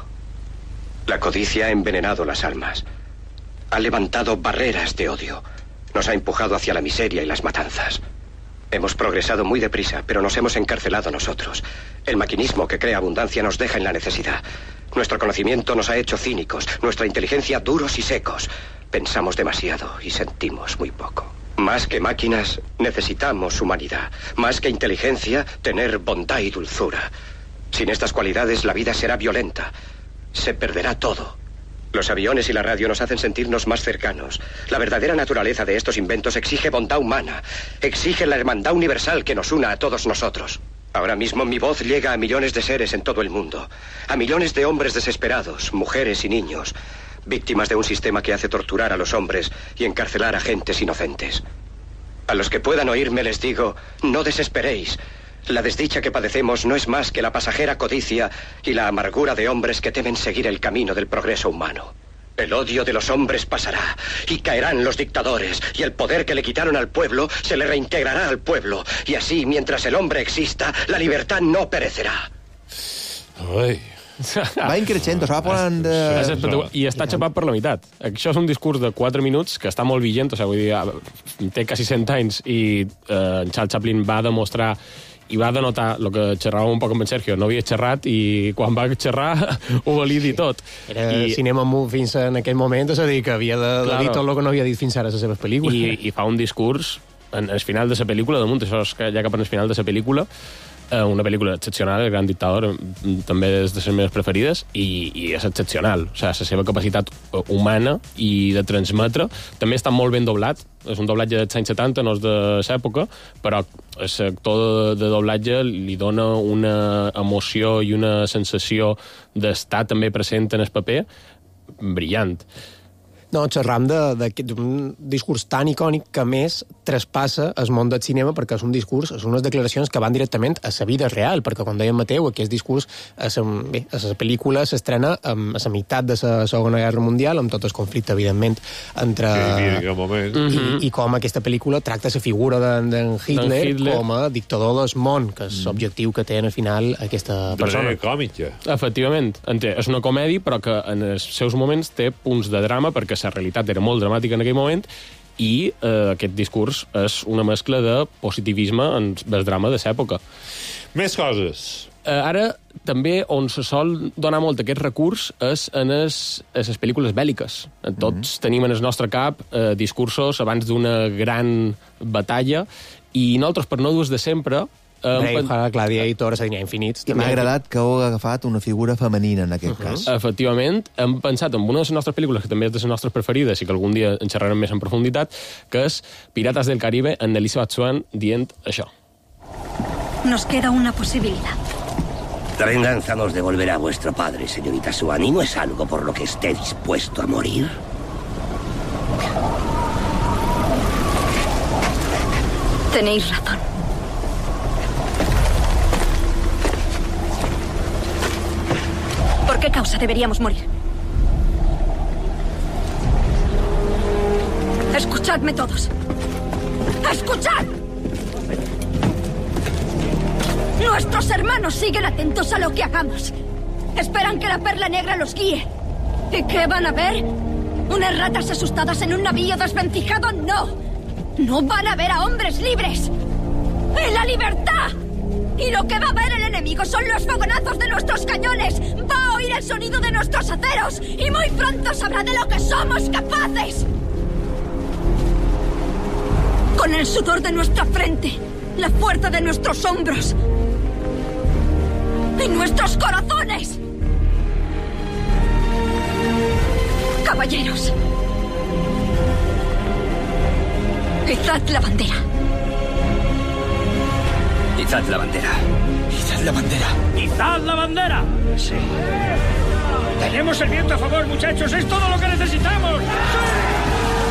La codicia ha envenenado las almas. Ha levantado barreras de odio. Nos ha empujado hacia la miseria y las matanzas. Hemos progresado muy deprisa, pero nos hemos encarcelado nosotros. El maquinismo que crea abundancia nos deja en la necesidad. Nuestro conocimiento nos ha hecho cínicos, nuestra inteligencia duros y secos. Pensamos demasiado y sentimos muy poco. Más que máquinas, necesitamos humanidad. Más que inteligencia, tener bondad y dulzura. Sin estas cualidades, la vida será violenta. Se perderá todo. Los aviones y la radio nos hacen sentirnos más cercanos. La verdadera naturaleza de estos inventos exige bondad humana. Exige la hermandad universal que nos una a todos nosotros. Ahora mismo mi voz llega a millones de seres en todo el mundo. A millones de hombres desesperados, mujeres y niños. Víctimas de un sistema que hace torturar a los hombres y encarcelar a gentes inocentes. A los que puedan oírme les digo, no desesperéis. La desdicha que padecemos no es más que la pasajera codicia y la amargura de hombres que temen seguir el camino del progreso humano. El odio de los hombres pasará y caerán los dictadores y el poder que le quitaron al pueblo se le reintegrará al pueblo. Y así, mientras el hombre exista, la libertad no perecerà. Ai... Va increixent, s'ha posant de... I està xapat per la meitat. Això és un discurs de quatre minuts que està molt vigent, o sigui, vull dir, té quasi cent anys i eh, en Charles Chaplin va demostrar i va denotar el que xerràvem un poc amb en Sergio. No havia xerrat i quan va xerrar ho valia dir tot. Era I, cinema mut fins en aquell moment, és a dir, que havia de, claro, de dir tot el que no havia dit fins ara a les seves pel·lícules. I, i fa un discurs en el final de la pel·lícula, damunt, això és que ja cap en el final de la pel·lícula, una pel·lícula excepcional, El gran dictador, també és de les meves preferides, i, i és excepcional. O sigui, la seva capacitat humana i de transmetre també està molt ben doblat. És un doblatge dels anys setanta, no és de l'època, però el sector de, de doblatge li dona una emoció i una sensació d'estar també present en el paper brillant. No, xerram d'un discurs tan icònic que, a més, traspassa el món del cinema perquè és un discurs, és unes declaracions que van directament a la vida real, perquè, com deia Mateu, aquest discurs a la, bé, a la pel·lícula s'estrena a la meitat de la Segona Guerra Mundial, amb tot el conflicte, evidentment, entre... Sí, moment. I, I com aquesta pel·lícula tracta la figura d'en Hitler, Hitler com a dictador del món, que és l'objectiu que té, al final, aquesta persona. De manera còmica. Efectivament. És una comèdia, però que en els seus moments té punts de drama, perquè la realitat era molt dramàtica en aquell moment, i eh, aquest discurs és una mescla de positivisme en el drama de l'època. Més coses. Eh, ara, també, on se sol donar molt aquest recurs és en les, en les pel·lícules bèl·liques. Tots mm-hmm. tenim en el nostre cap eh, discursos abans d'una gran batalla, i nosaltres, per no dur de sempre... Braveheart, Gladiator, Assassinia Infinits... M'ha agradat que heu agafat una figura femenina, en aquest uh-huh. cas. Efectivament, hem pensat en una de les nostres pel·lícules, que també és de les nostres preferides, i que algun dia en xerrarem més en profunditat, que és Piratas del Caribe, en Elizabeth Swann, dient això. Nos queda una posibilidad. La venganza nos devolverá a vuestro padre, señorita Swann, y no es algo por lo que esté dispuesto a morir. Tenéis razón. ¿Por qué causa deberíamos morir? Escuchadme todos. ¡Escuchad! Nuestros hermanos siguen atentos a lo que hagamos. Esperan que la perla negra los guíe. ¿Y qué van a ver? ¿Unas ratas asustadas en un navío desvencijado? No. No van a ver a hombres libres. ¡En la libertad! Y lo que va a ver el enemigo son los fogonazos de nuestros cañones. Va a oír el sonido de nuestros aceros. Y muy pronto sabrá de lo que somos capaces. Con el sudor de nuestra frente, la fuerza de nuestros hombros y nuestros corazones. Caballeros, izad la bandera. Izad la bandera. Izad la bandera. ¡Izad la bandera! Sí. Tenemos el viento a favor, muchachos. Es todo lo que necesitamos. ¡Sí!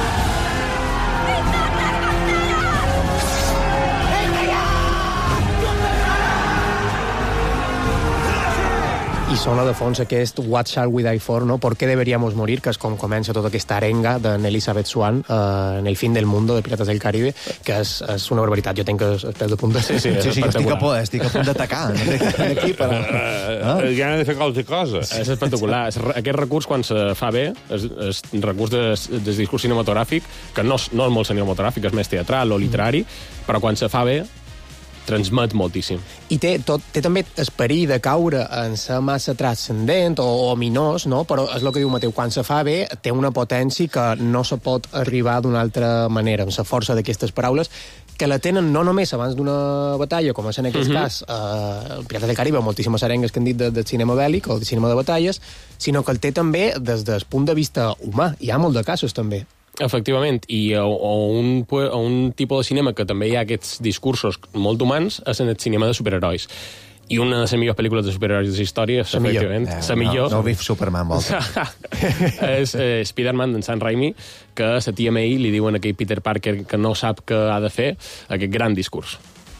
I sona de fons aquest What Shall We Die For, no? ¿Por qué deberíamos morir? Que és com comença tota aquesta arenga d'en Elizabeth Swann eh, en El fin del mundo de Pirates del Caribe, que és, és una barbaritat. Jo tinc els pèls de punta. Sí, sí, sí, sí estic, a punt, estic a punt d'atacar. Aquí, però... Ah? Ja han de fer qualsevol cosa. És espectacular. Aquest recurs, quan se fa bé, és, és un recurs de, de discurs cinematogràfic, que no, no és molt cinematogràfic, és més teatral o literari, però quan se fa bé, transmet moltíssim. I té, tot, té també el perill de caure en ser massa transcendent o, o minós, no? Però és el que diu Mateu, quan se fa bé té una potència que no se pot arribar d'una altra manera, amb la força d'aquestes paraules, que la tenen no només abans d'una batalla, com és en aquest uh-huh. cas eh, el Pirates del Caribe, moltíssimes arengues que han dit de, de cinema bèl·lic o de cinema de batalles, sinó que el té també des del punt de vista humà. Hi ha molt de casos, també. Efectivament, i o, o un, o un tipus de cinema que també hi ha aquests discursos molt humans és en el cinema de superherois. I una de les millors pel·lícules de superherois de la història és, efectivament, eh, la millor... No, no vi Superman, volta. és eh, Spider-Man d'en Sam Raimi, que a la tia May li diuen a aquell Peter Parker que no sap què ha de fer, aquest gran discurs.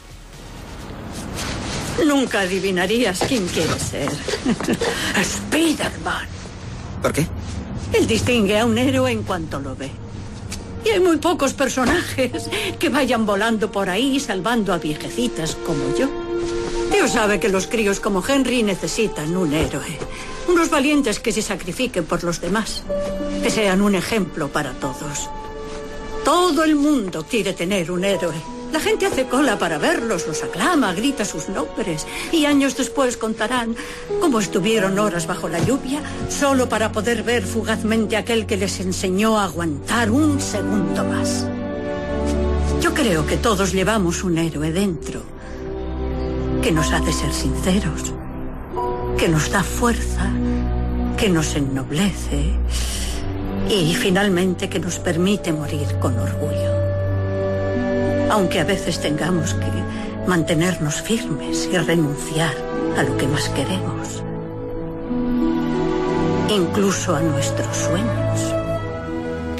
Nunca adivinarías quién quiere ser. Spider-Man. ¿Por qué? Él distingue a un héroe en cuanto lo ve. Y hay muy pocos personajes que vayan volando por ahí salvando a viejecitas como yo. Dios sabe que los críos como Henry necesitan un héroe. Unos valientes que se sacrifiquen por los demás. Que sean un ejemplo para todos. Todo el mundo quiere tener un héroe. La gente hace cola para verlos, los aclama, grita sus nombres. Y años después contarán cómo estuvieron horas bajo la lluvia solo para poder ver fugazmente a aquel que les enseñó a aguantar un segundo más. Yo creo que todos llevamos un héroe dentro que nos hace ser sinceros, que nos da fuerza, que nos ennoblece y finalmente que nos permite morir con orgullo. Aunque a veces tengamos que mantenernos firmes y renunciar a lo que más queremos, incluso a nuestros sueños.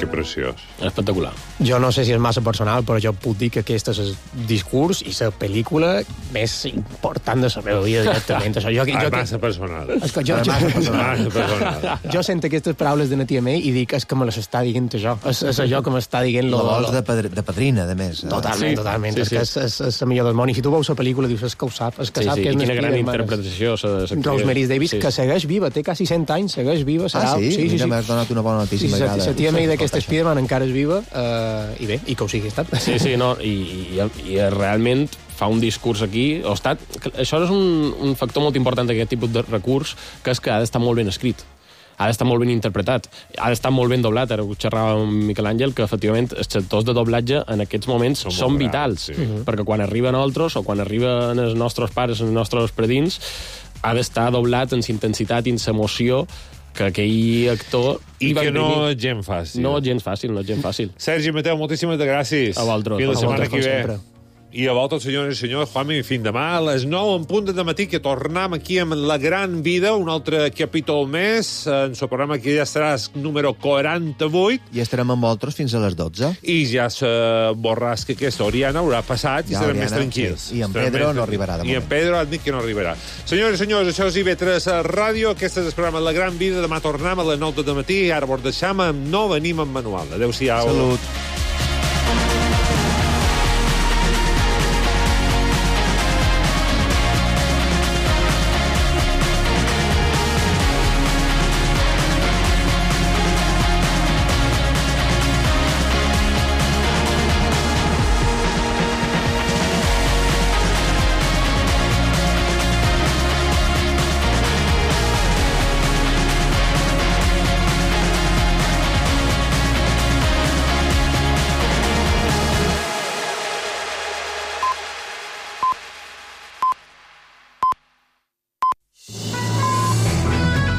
Que preciós. Espectacular. Jo no sé si és massa personal, però jo puc dir que aquest és el discurs i la pel·lícula més important de la meva vida, directament. Això, jo, ah, jo, massa personal. És que jo, jo, massa personal. Massa personal. Jo sento aquestes paraules de na tia May i dic, és que me les està dient això. És, és allò que m'està dient... Lo, lo, vols de, padr de padrina, de més. Totalment, sí, totalment. Sí, és sí. que és, és, és la millor del món. I si tu veus la pel·lícula, dius, és que ho sap. És que sí, sap sí. que és I quina gran Spiderman. interpretació. Rosemary Davis, sí. que segueix viva, té quasi cent anys, segueix viva. Serà... Ah, sí? Sí, sí, sí. M'has donat una bona notícia. Sí, la tia May d'aquesta Spiderman encara és viva, uh, i bé, i que ho sigui estat. Sí, sí, no, i, i, i realment fa un discurs aquí. O estat, això és un, un factor molt important d'aquest tipus de recurs, que és que ha d'estar molt ben escrit. Ha d'estar molt ben interpretat, ha d'estar molt ben doblat. Ara ho xerrava amb Miquel Àngel, que efectivament els actors de doblatge en aquests moments són, són vitals, sí. perquè quan arriben altres o quan arriben els nostres pares, els nostres predins, ha d'estar doblat en intensitat i en emoció que aquell actor... I que no és gens fàcil. No és gens fàcil, no és gens fàcil. Sergi Mateu, moltíssimes gràcies. A vosaltres. Fins la setmana que ve. Sempre. I a vosaltres, senyores i senyors, Juanmi, fins demà a les nou en punt de matí, que tornem aquí amb La Gran Vida, un altre capítol més, en el programa que ja serà el número quaranta-vuit. I estarem amb vosaltres fins a les dotze. I ja se borràs que aquesta Oriana haurà passat i ja, serem Oriana, més tranquils. Sí. I en Pedro no arribarà de moment. I en Pedro ha dit que no arribarà. Senyores i senyors, això és I V tres Ràdio, aquest és el programa La Gran Vida, demà tornem a les nou de matí, i ara vos deixam amb No venim amb manual. Adéu-siau. Salut.